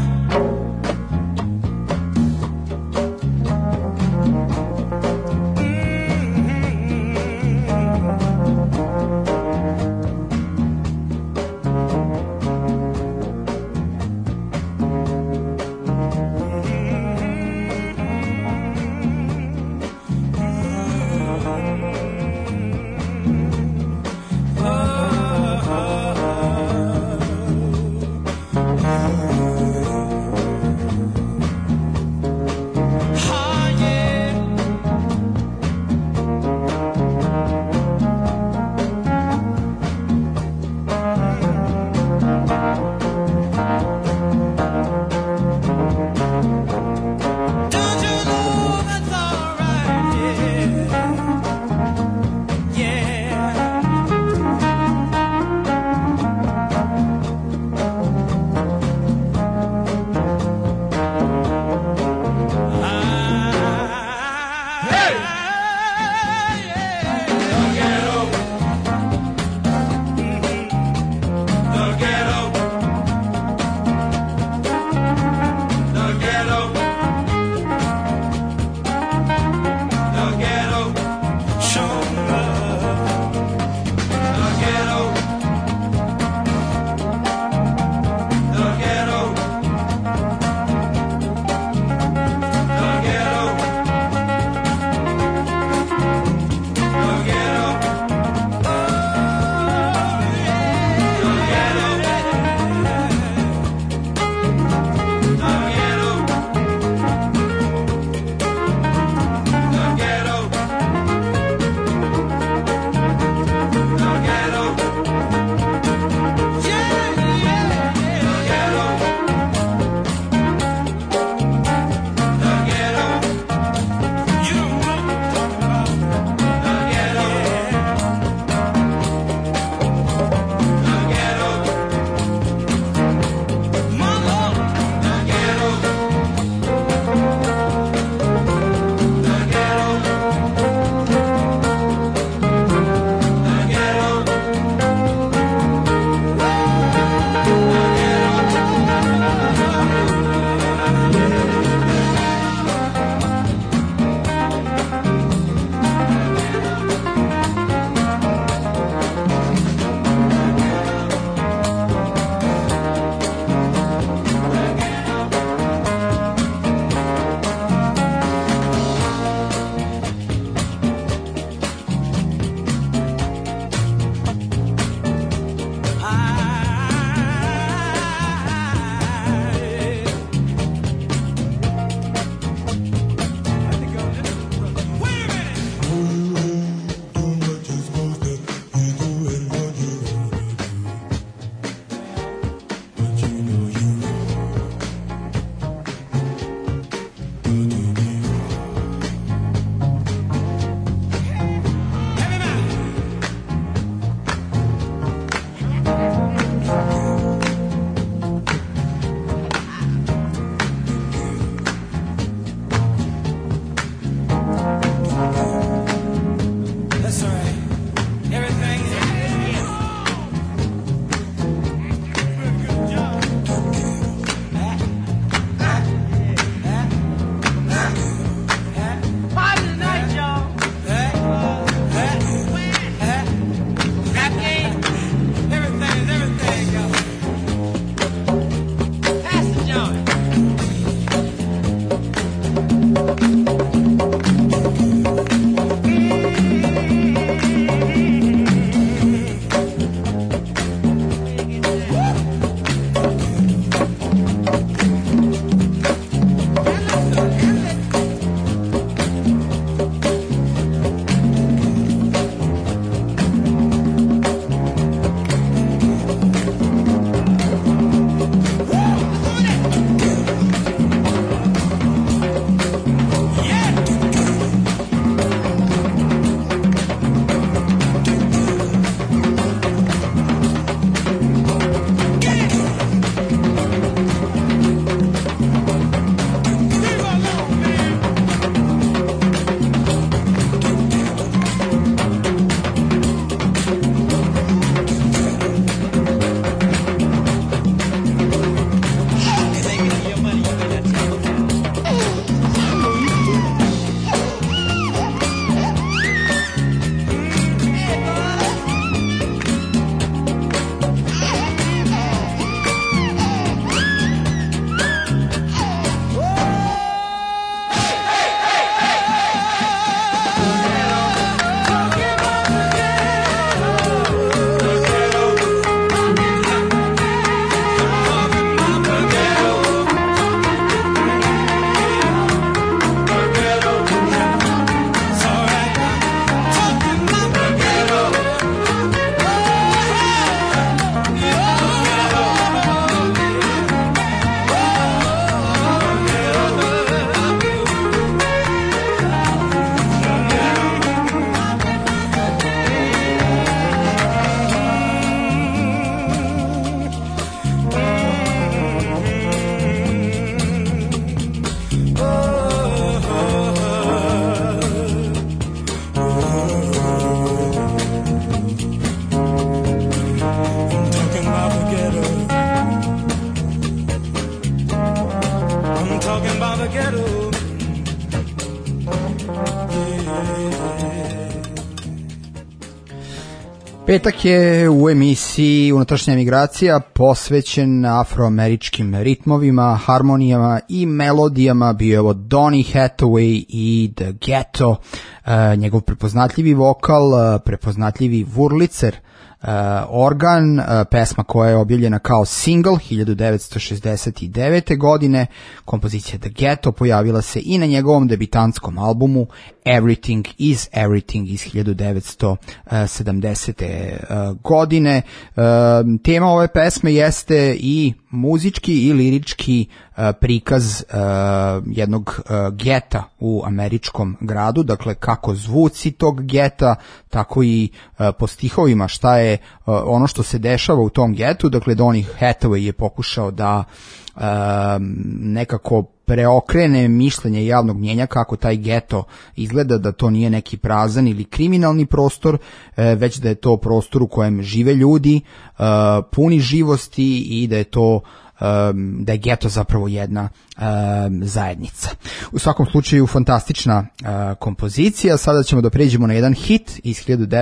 Oh Petak je u emisiji Unutrašnja emigracija posvećen afroameričkim ritmovima, harmonijama i melodijama. Bio je ovo Donny Hathaway i The Ghetto, njegov prepoznatljivi vokal, prepoznatljivi Wurlitzer organ, pesma koja je objavljena kao single 1969. godine. Kompozicija The Ghetto pojavila se i na njegovom debitantskom albumu Everything is Everything iz 1970. godine. Tema ove pesme jeste i muzički i lirički prikaz jednog geta u američkom gradu, dakle kako zvuci tog geta, tako i po stihovima šta je ono što se dešava u tom getu. Dakle, Donny Hathaway je pokušao da nekako preokrene mišljenje javnog mnjenja kako taj geto izgleda, da to nije neki prazan ili kriminalni prostor, već da je to prostor u kojem žive ljudi, puni živosti i da je to da je geto zapravo jedna zajednica. U svakom slučaju fantastična kompozicija. Sada ćemo da pređemo na jedan hit iz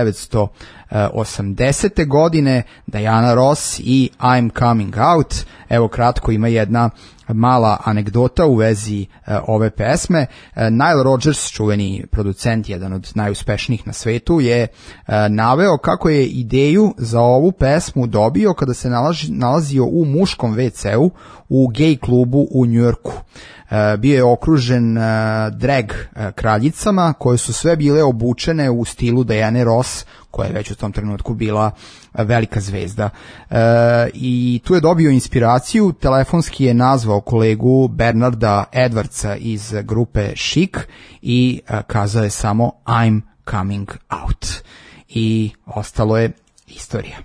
1980. godine, Diana Ross i I'm Coming Out. Evo kratko, ima jedna mala anegdota u vezi ove pesme. Nile Rodgers, čuveni producent, jedan od najuspešnijih na svetu, je naveo kako je ideju za ovu pesmu dobio kada se nalazio u muškom WC-u u gej klubu u Njujorku. Bio je okružen drag kraljicama koje su sve bile obučene u stilu Diane Ross, koja je već u tom trenutku bila velika zvezda. I tu je dobio inspiraciju, telefonski je nazvao kolegu Bernarda Edwardsa iz grupe Chic i kazao je samo I'm coming out. I ostalo je istorija.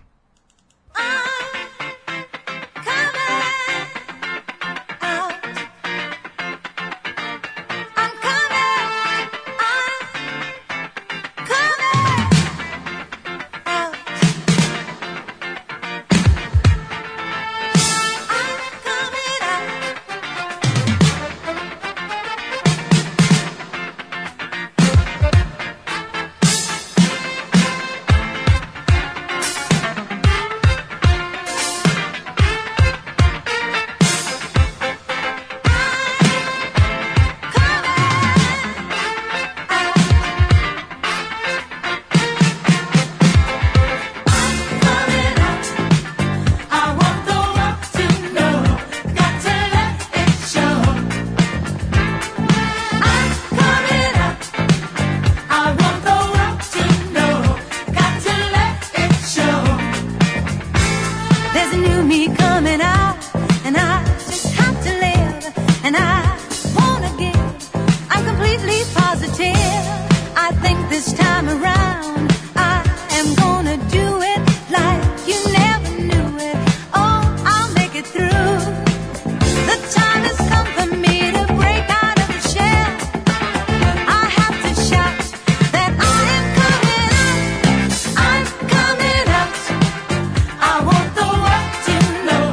I want the world to know.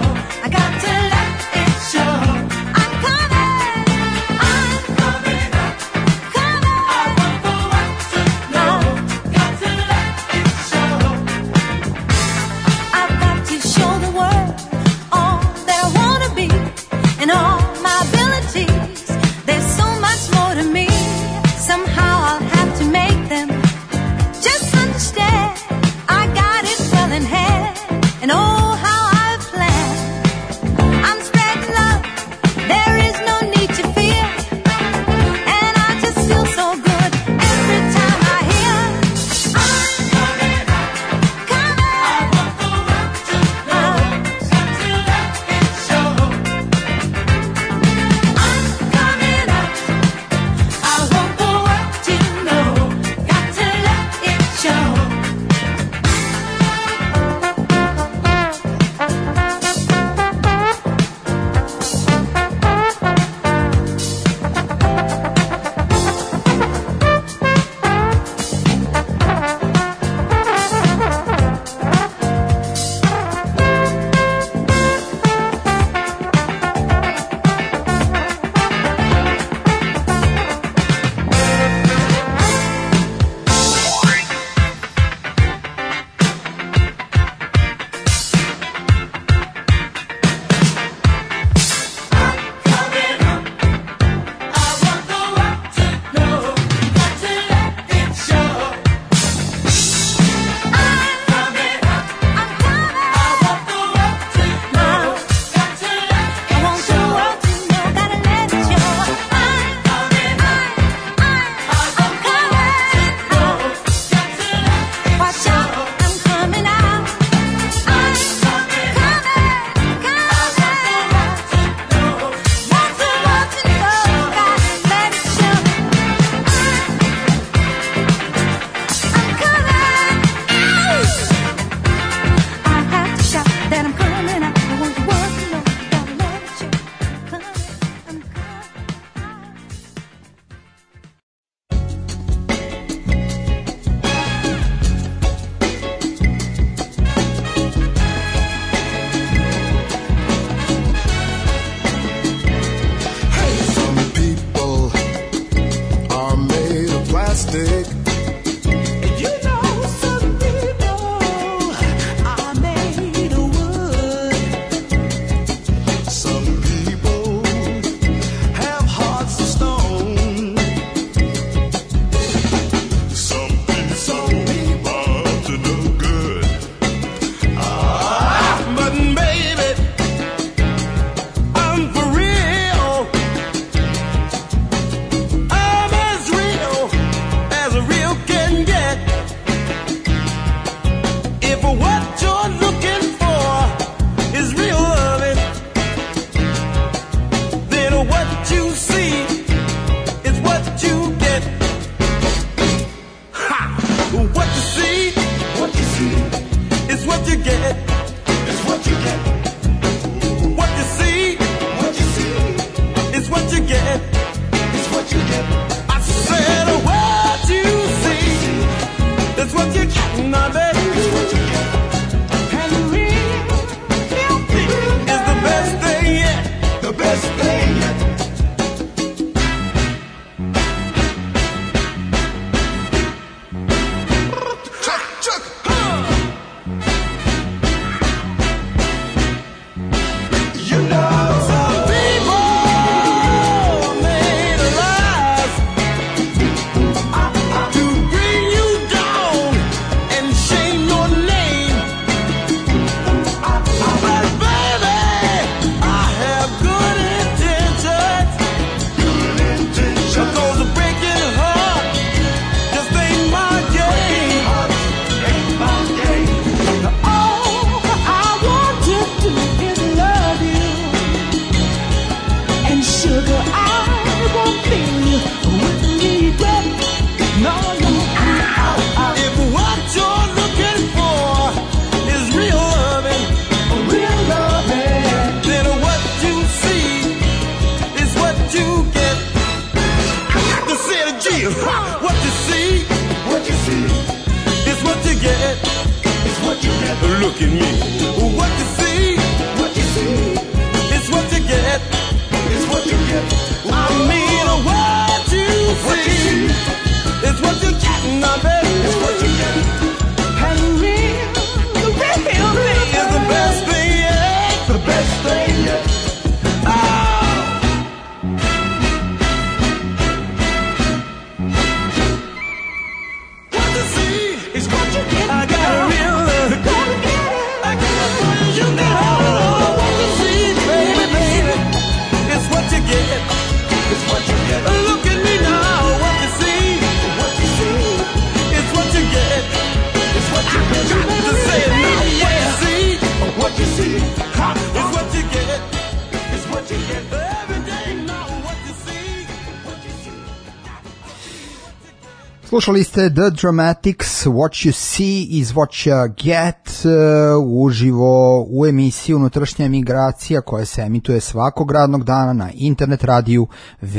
Slušali ste The Dramatics, What You See is What You Get, uživo u emisiji Unutrašnja emigracija koja se emituje svakog radnog dana na internet radiju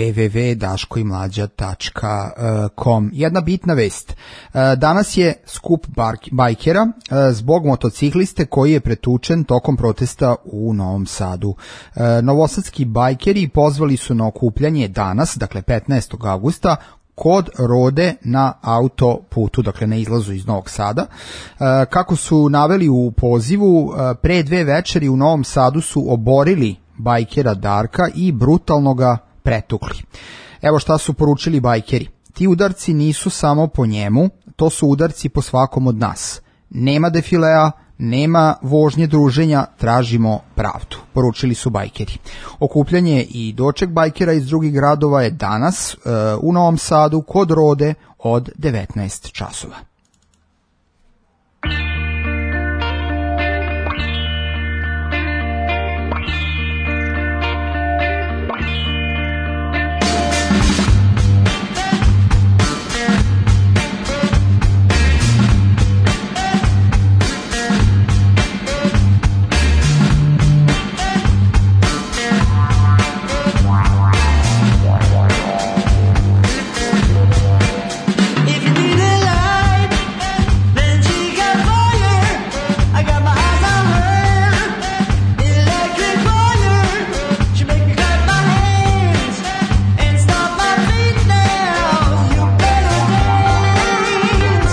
www.daškoimlađa.com. Jedna bitna vest. Danas je skup bajkera zbog motocikliste koji je pretučen tokom protesta u Novom Sadu. Novosadski bajkeri pozvali su na okupljanje danas, dakle 15. avgusta, kod Rode na autoputu, dakle na izlazu iz Novog Sada. Kako su naveli u pozivu, pre 2 večeri u Novom Sadu su oborili bajkera Darka i brutalno ga pretukli. Evo šta su poručili bajkeri. Ti udarci nisu samo po njemu, to su udarci po svakom od nas. Nema defilea, nema vožnje druženja, tražimo pravdu, poručili su bajkeri. Okupljanje i doček bajkera iz drugih gradova je danas u Novom Sadu kod Rode od 19 časova. If you need a light, then she got fire. I got my eyes on her. Electric fire. She make me clap my hands and stop my feet now. You better dance.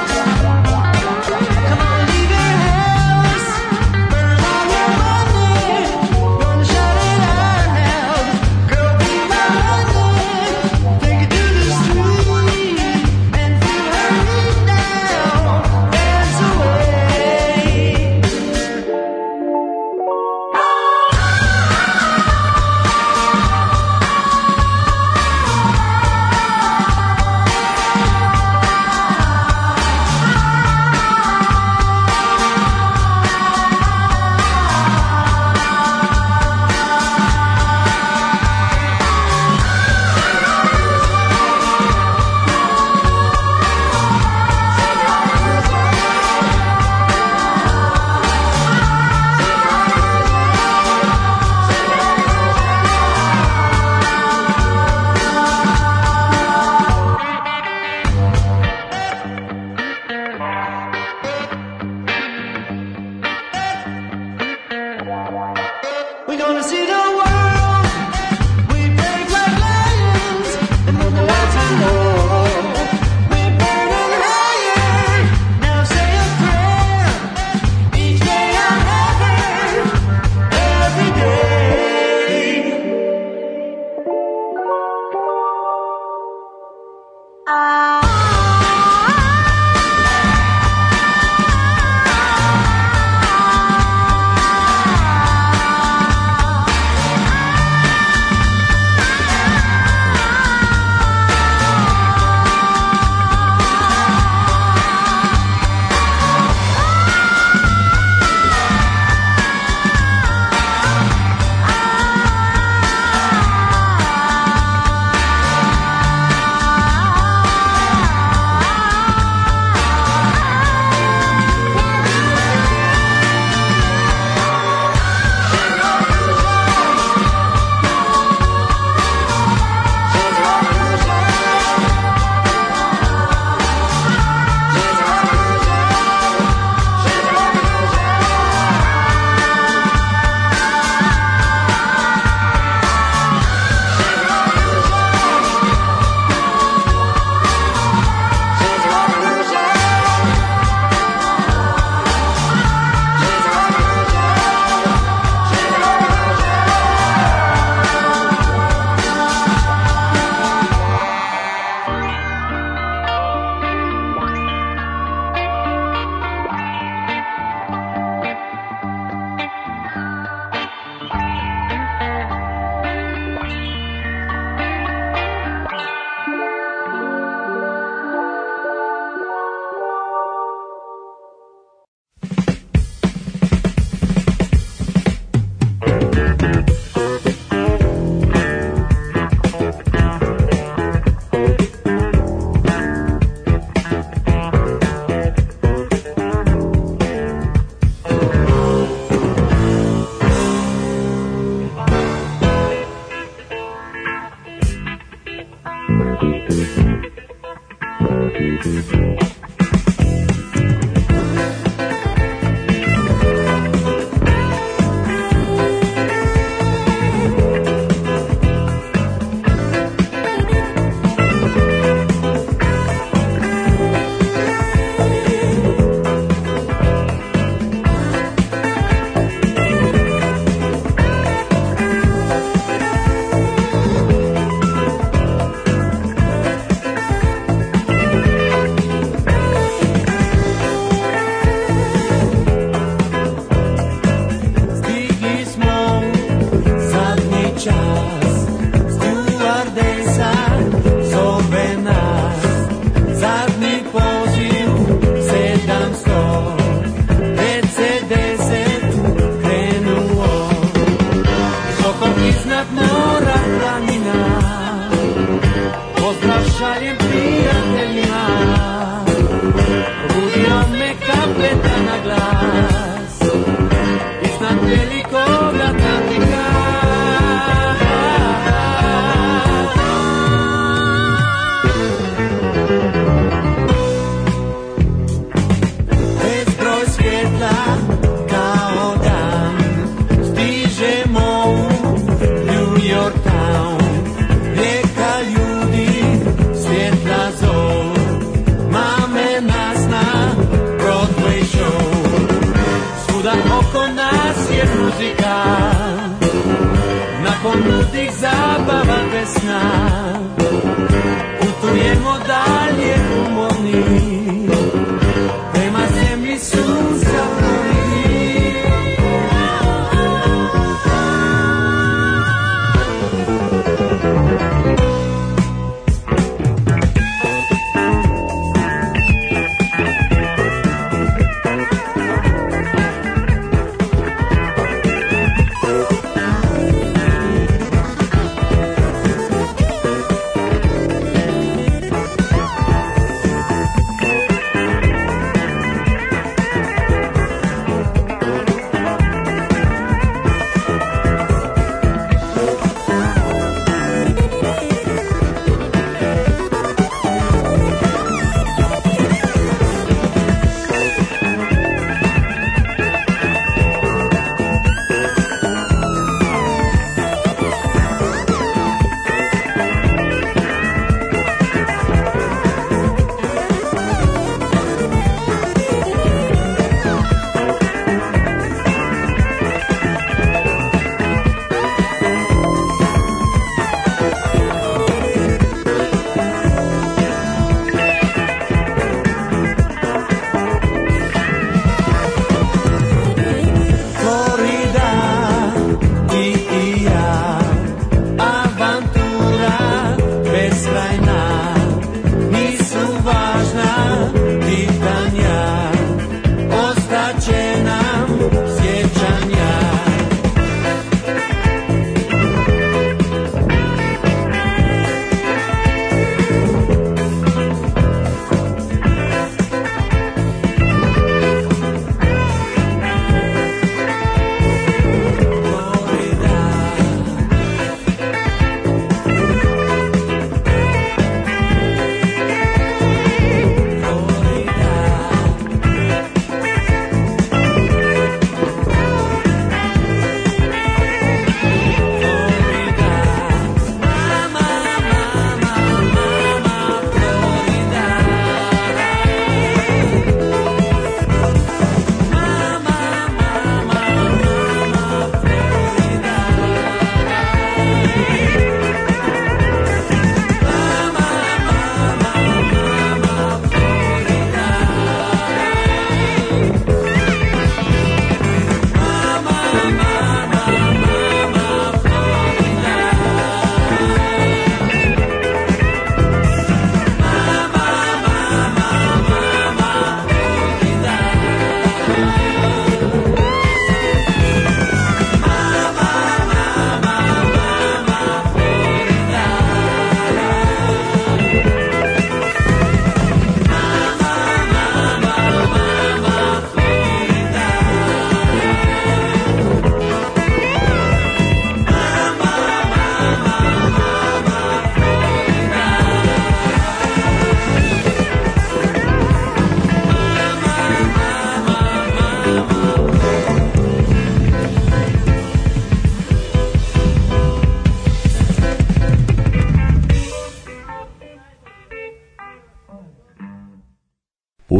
Come on, leave your house. Burn all your money. Gonna shut it out now. Girl, be my honey. Take it to the street and feel her heat now. Dance away. We're gonna see the world. We break like lions and move the lights are low. We're burning higher. Now say a prayer. Each day I'm heaven. Every day.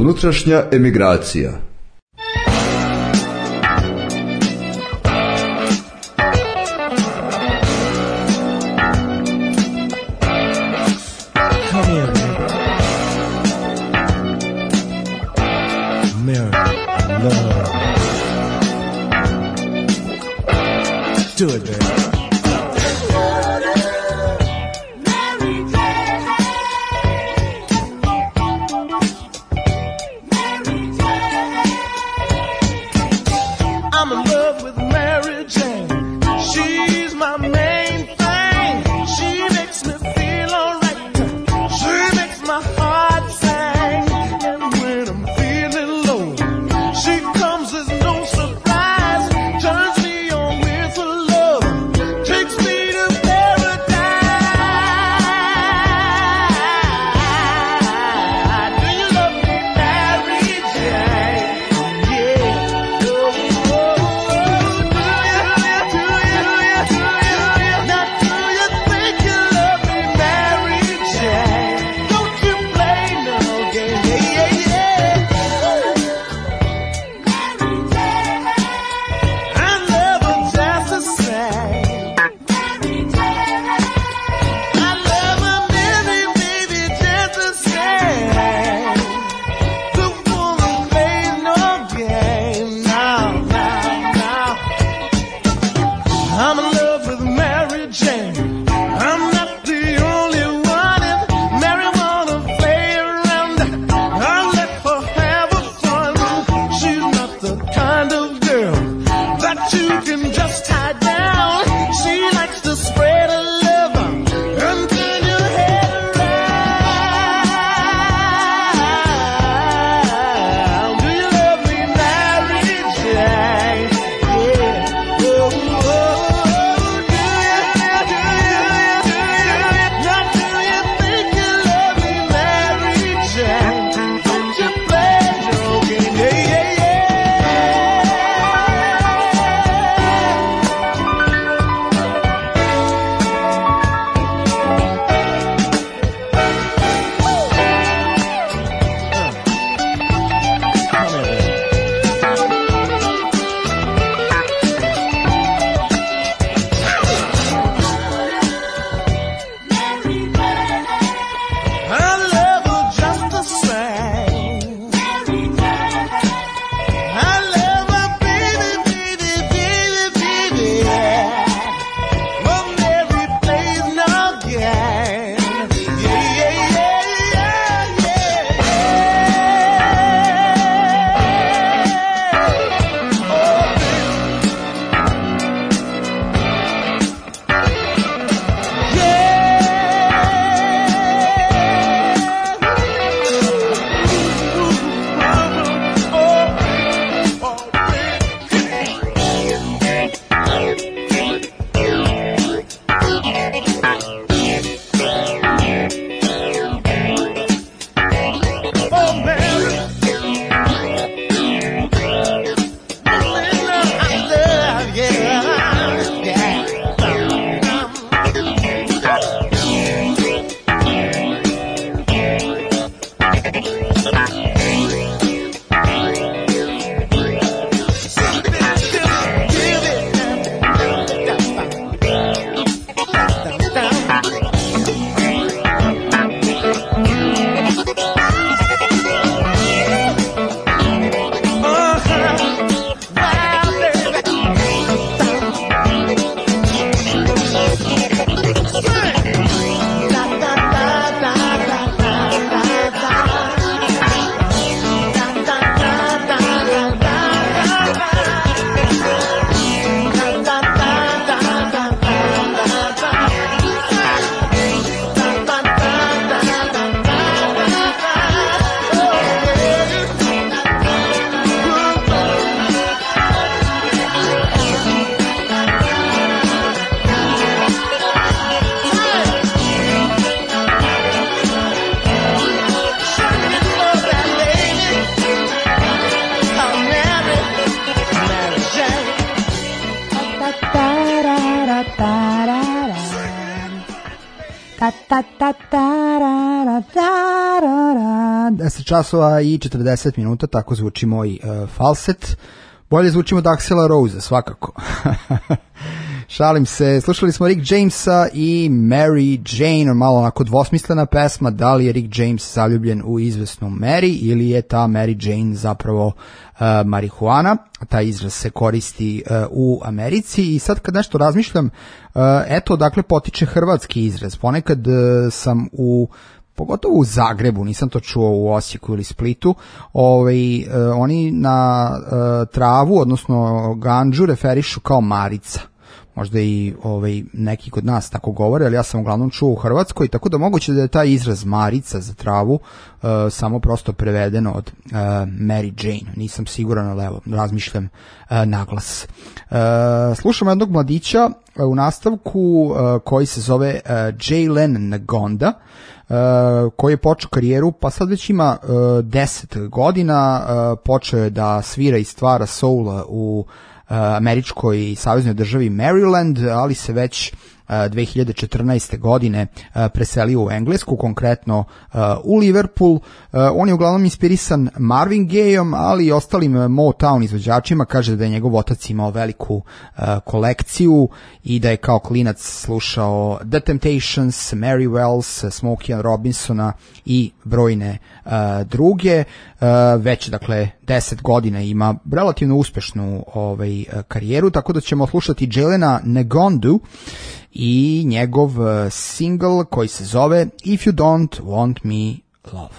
Unutrašnja emigracija. Come here, baby. America, love. Do it, baby. I'm in love with Mary Jane. She's my main thing. She makes me feel alright. She makes my heart sing. And when I'm feeling low, she comes as no surprise. Turns me on with her love. Takes me to paradise. Do you love me, Mary Jane? Yeah. I'm in love with Mary Jane. I'm not the only one, and Mary wanna play around. I'll let her have a fun. She's not the kind of girl that you can just tie down. She likes to spread her love and turn your head around. Do you love me, Mary Jane? Yeah. Oh, oh. I love her just the same. I love her, baby, baby, baby, baby. Well, Mary plays no game. Yeah, yeah, yeah, yeah, 10 časova i 40 minuta, tako zvuči moj falset. Bolje zvučimo od Axela Rose, svakako. Šalim se, slušali smo Rick Jamesa i Mary Jane, malo onako dvosmislena pesma, da li je Rick James zaljubljen u izvesnu Mary ili je ta Mary Jane zapravo marihuana. Taj izraz se koristi u Americi i sad kad nešto razmišljam, eto odakle potiče hrvatski izraz. Ponekad sam pogotovo u Zagrebu, nisam to čuo u Osijeku ili Splitu, oni na travu, odnosno gandžu, referišu kao marica. Možda i neki kod nas tako govore, ali ja sam uglavnom čuo u Hrvatskoj, tako da moguće da je taj izraz marica za travu samo prosto prevedeno od Mary Jane. Nisam siguran, ali evo, razmišljam naglas. Slušamo jednog mladića u nastavku koji se zove Jalen Ngonda, koji je počeo karijeru, pa sad već ima 10 godina, počeo je da svira i stvara soul u američkoj saveznoj državi Maryland, ali se već 2014. godine preselio u Englesku, konkretno u Liverpool. On je uglavnom inspirisan Marvin Gayom, ali i ostalim Motown izvođačima. Kaže da je njegov otac imao veliku kolekciju i da je kao klinac slušao The Temptations, Mary Wells, Smokey and Robinsona i brojne druge. Već, dakle, 10 godina ima relativno uspešnu karijeru, tako da ćemo slušati Jelena Ngondu i njegov single koji se zove If You Don't Want Me Love.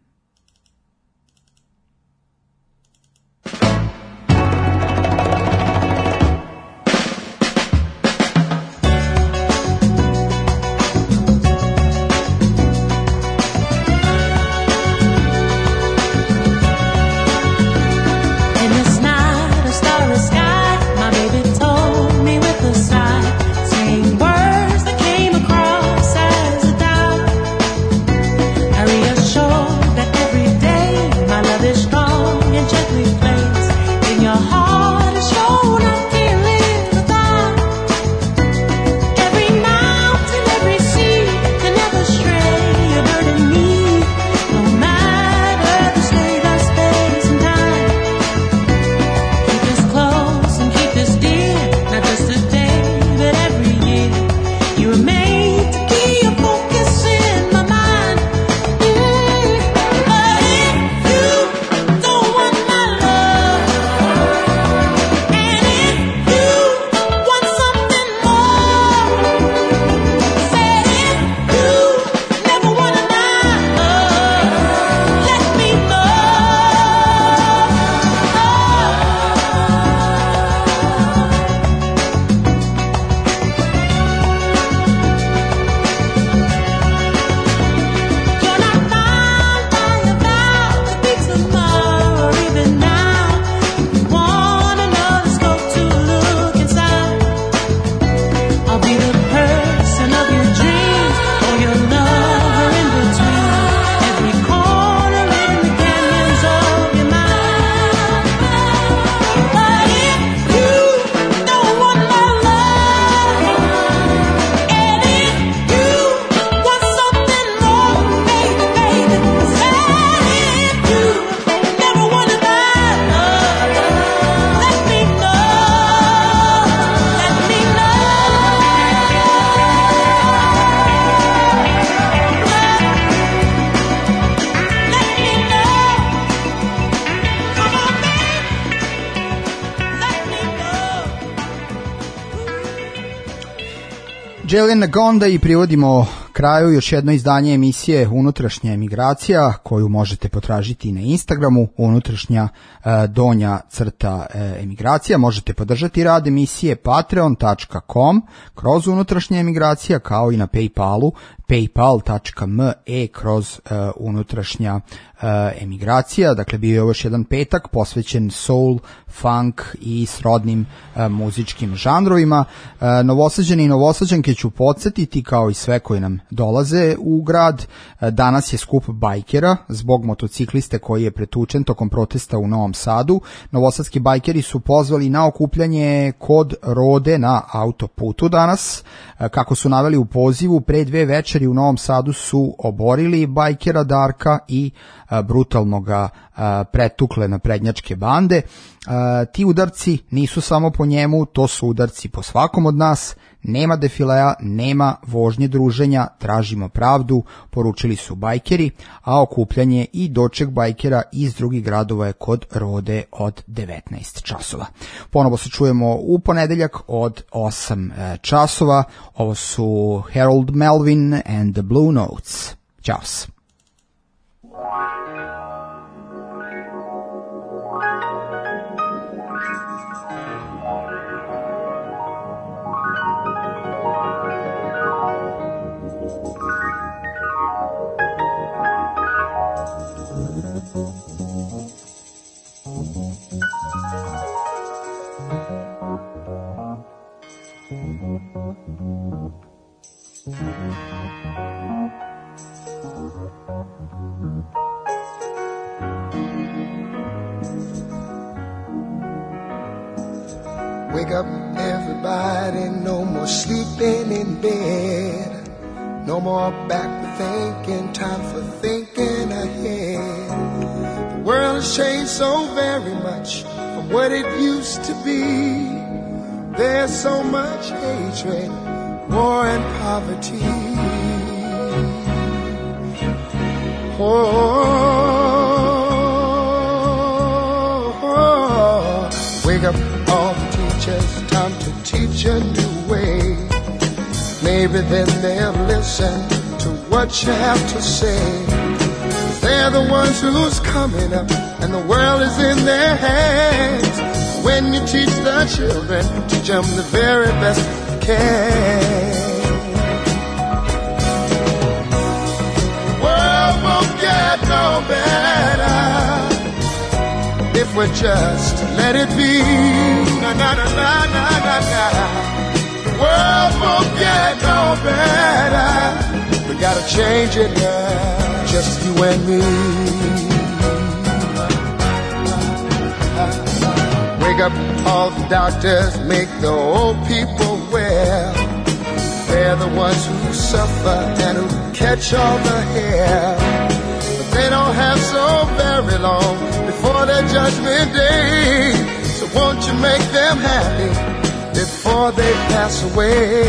Jalen Ngonda i privodimo kraju još jedno izdanje emisije Unutrašnja emigracija, koju možete potražiti na Instagramu, unutrašnja donja crta emigracija. Možete podržati rad emisije patreon.com kroz Unutrašnja emigracija, kao i na Paypalu, paypal.me kroz unutrašnja emigracija. Dakle, bio je još jedan petak posvećen soul, funk i srodnim muzičkim žanrovima. Novosađani i novosađanke ću podsjetiti, kao i sve koji nam dolaze u grad. Danas je skup bajkera zbog motocikliste koji je pretučen tokom protesta u Novom Sadu. Novosadski bajkeri su pozvali na okupljanje kod Rode na autoputu danas. Kako su naveli u pozivu, pre 2 večeri u Novom Sadu su oborili bajkera Darka i brutalno ga pretukle naprednjačke bande. Ti udarci nisu samo po njemu, to su udarci po svakom od nas. Nema defilea, nema vožnje druženja, tražimo pravdu, poručili su bajkeri, a okupljanje i doček bajkera iz drugih gradova je kod Rode od 19 časova. Ponovo se čujemo u ponedeljak od 8 časova. Ovo su Harold Melvin and the Blue Notes. Ćao se. Wake up, everybody, no more sleeping in bed. No more backward thinking, time for thinking ahead. The world has changed so very much from what it used to be. There's so much hatred, war and poverty. Wake up, all the teachers, time to teach a new way. Maybe then they'll listen to what you have to say. They're the ones who's coming up, and the world is in their hands. When you teach the children, teach them the very best you can. The world won't get no better if we just let it be. Na na na na na na na. The world won't get no better. We gotta change it now, just you and me. Wake up, all the doctors, make the old people well. They're the ones who suffer and who catch all the hair. But they don't have so very long before their judgment day. So won't you make them happy before they pass away?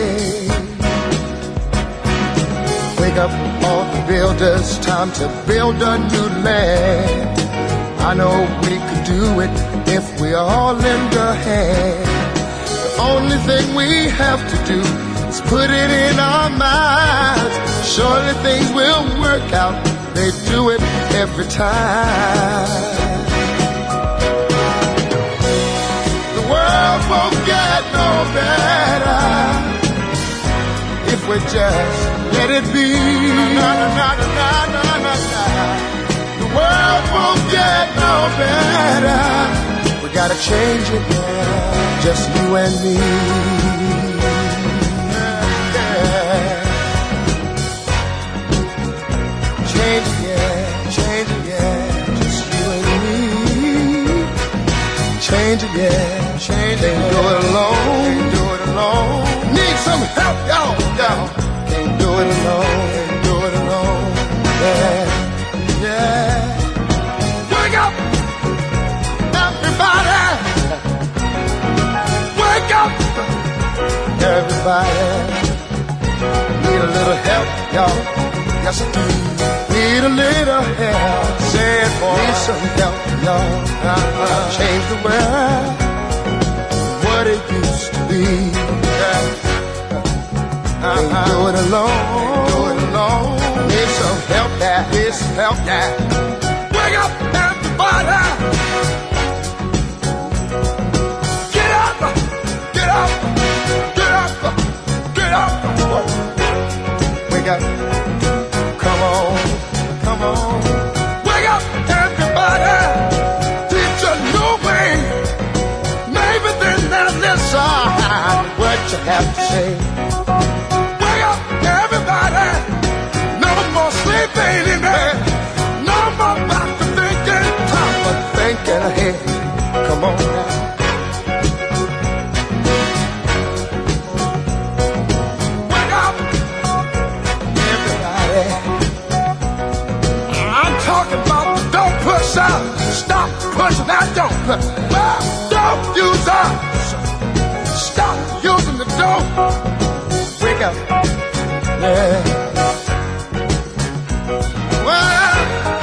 Wake up, all the builders, time to build a new land. I know we could do it if we all lend a hand. The only thing we have to do is put it in our minds. Surely things will work out. They do it every time. The world won't get no better if we just let it be. Na, na, na, na, na, na, na. The world won't get no better. We gotta change it now, just you and me. Yeah. Change it, yeah, change it, yeah, just you and me. Change it, yeah, change it. Can't do it alone, can't do it alone. Need some help, y'all, y'all. Can't do it alone, can't do it alone. Yeah, yeah. Wake up, everybody. Wake up, everybody. Need a little help, y'all. Yes, I do. Need a little help. Say it, boy. Need some help, y'all. Change the world, what it used to be. Can't do it alone. Can't do it alone. Need some help, that. Need some help, that. Wake up, everybody. Get up, get up, get up, get up. Wake up. Come on, come on. Wake up, everybody. Teach a new way. Maybe then they'll listen what you have to say. Wake up, everybody. don't wake up, yeah. Well,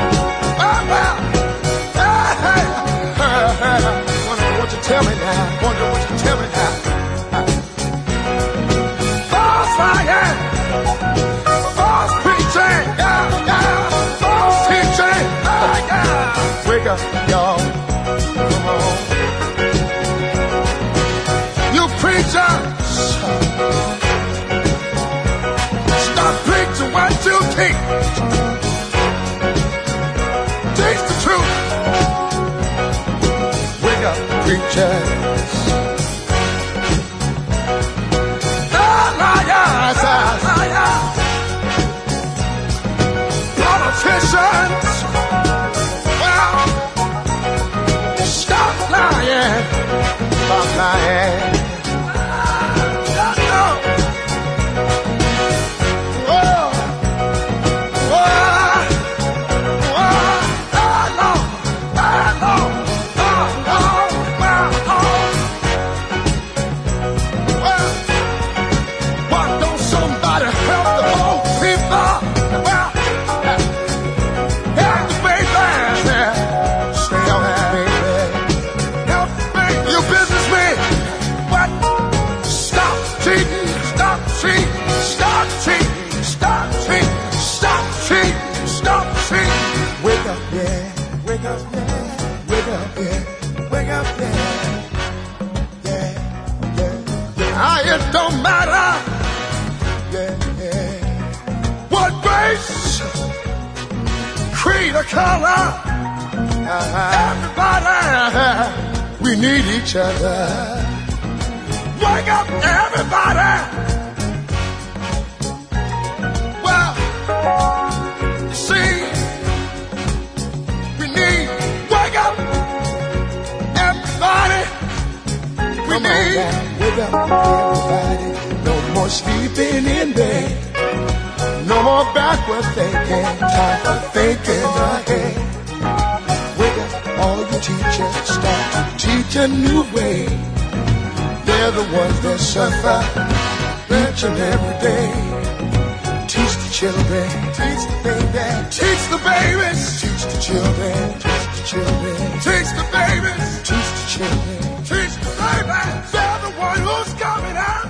wonder what you tell me now. Wonder what you tell me now. False fire, false preaching, false teaching. Wake up, y'all. Come on. You preachers, stop preaching what you teach. Teach the truth. Wake up, preachers. Politicians, well, stop lying, stop lying. It don't matter what race, creed, or color. Everybody, we need each other. Wake up, everybody. Well, you see, we need wake up, everybody. We need wake up, everybody. No more sleeping in bed. No more backward thinking. Time for thinking ahead. Wake up, all you teachers. Start to teach a new way. They're the ones that suffer each and every day. Teach the children. Teach the babies. Teach the babies. Teach the children. Teach the children. Teach the babies. Teach the children. Teach the babies. They're the one who's coming out.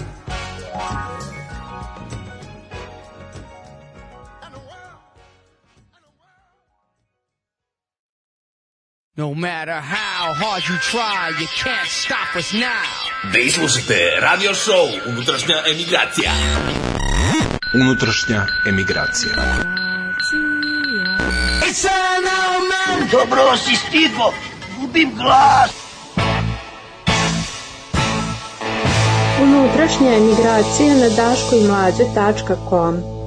No matter how hard you try, you can't stop us now. Vi slušate radio show Unutrašnja emigracija. Unutrašnja emigracija. Dobro si stigo, gubim glas. Unutrašnja emigracija na daškoimlađe.com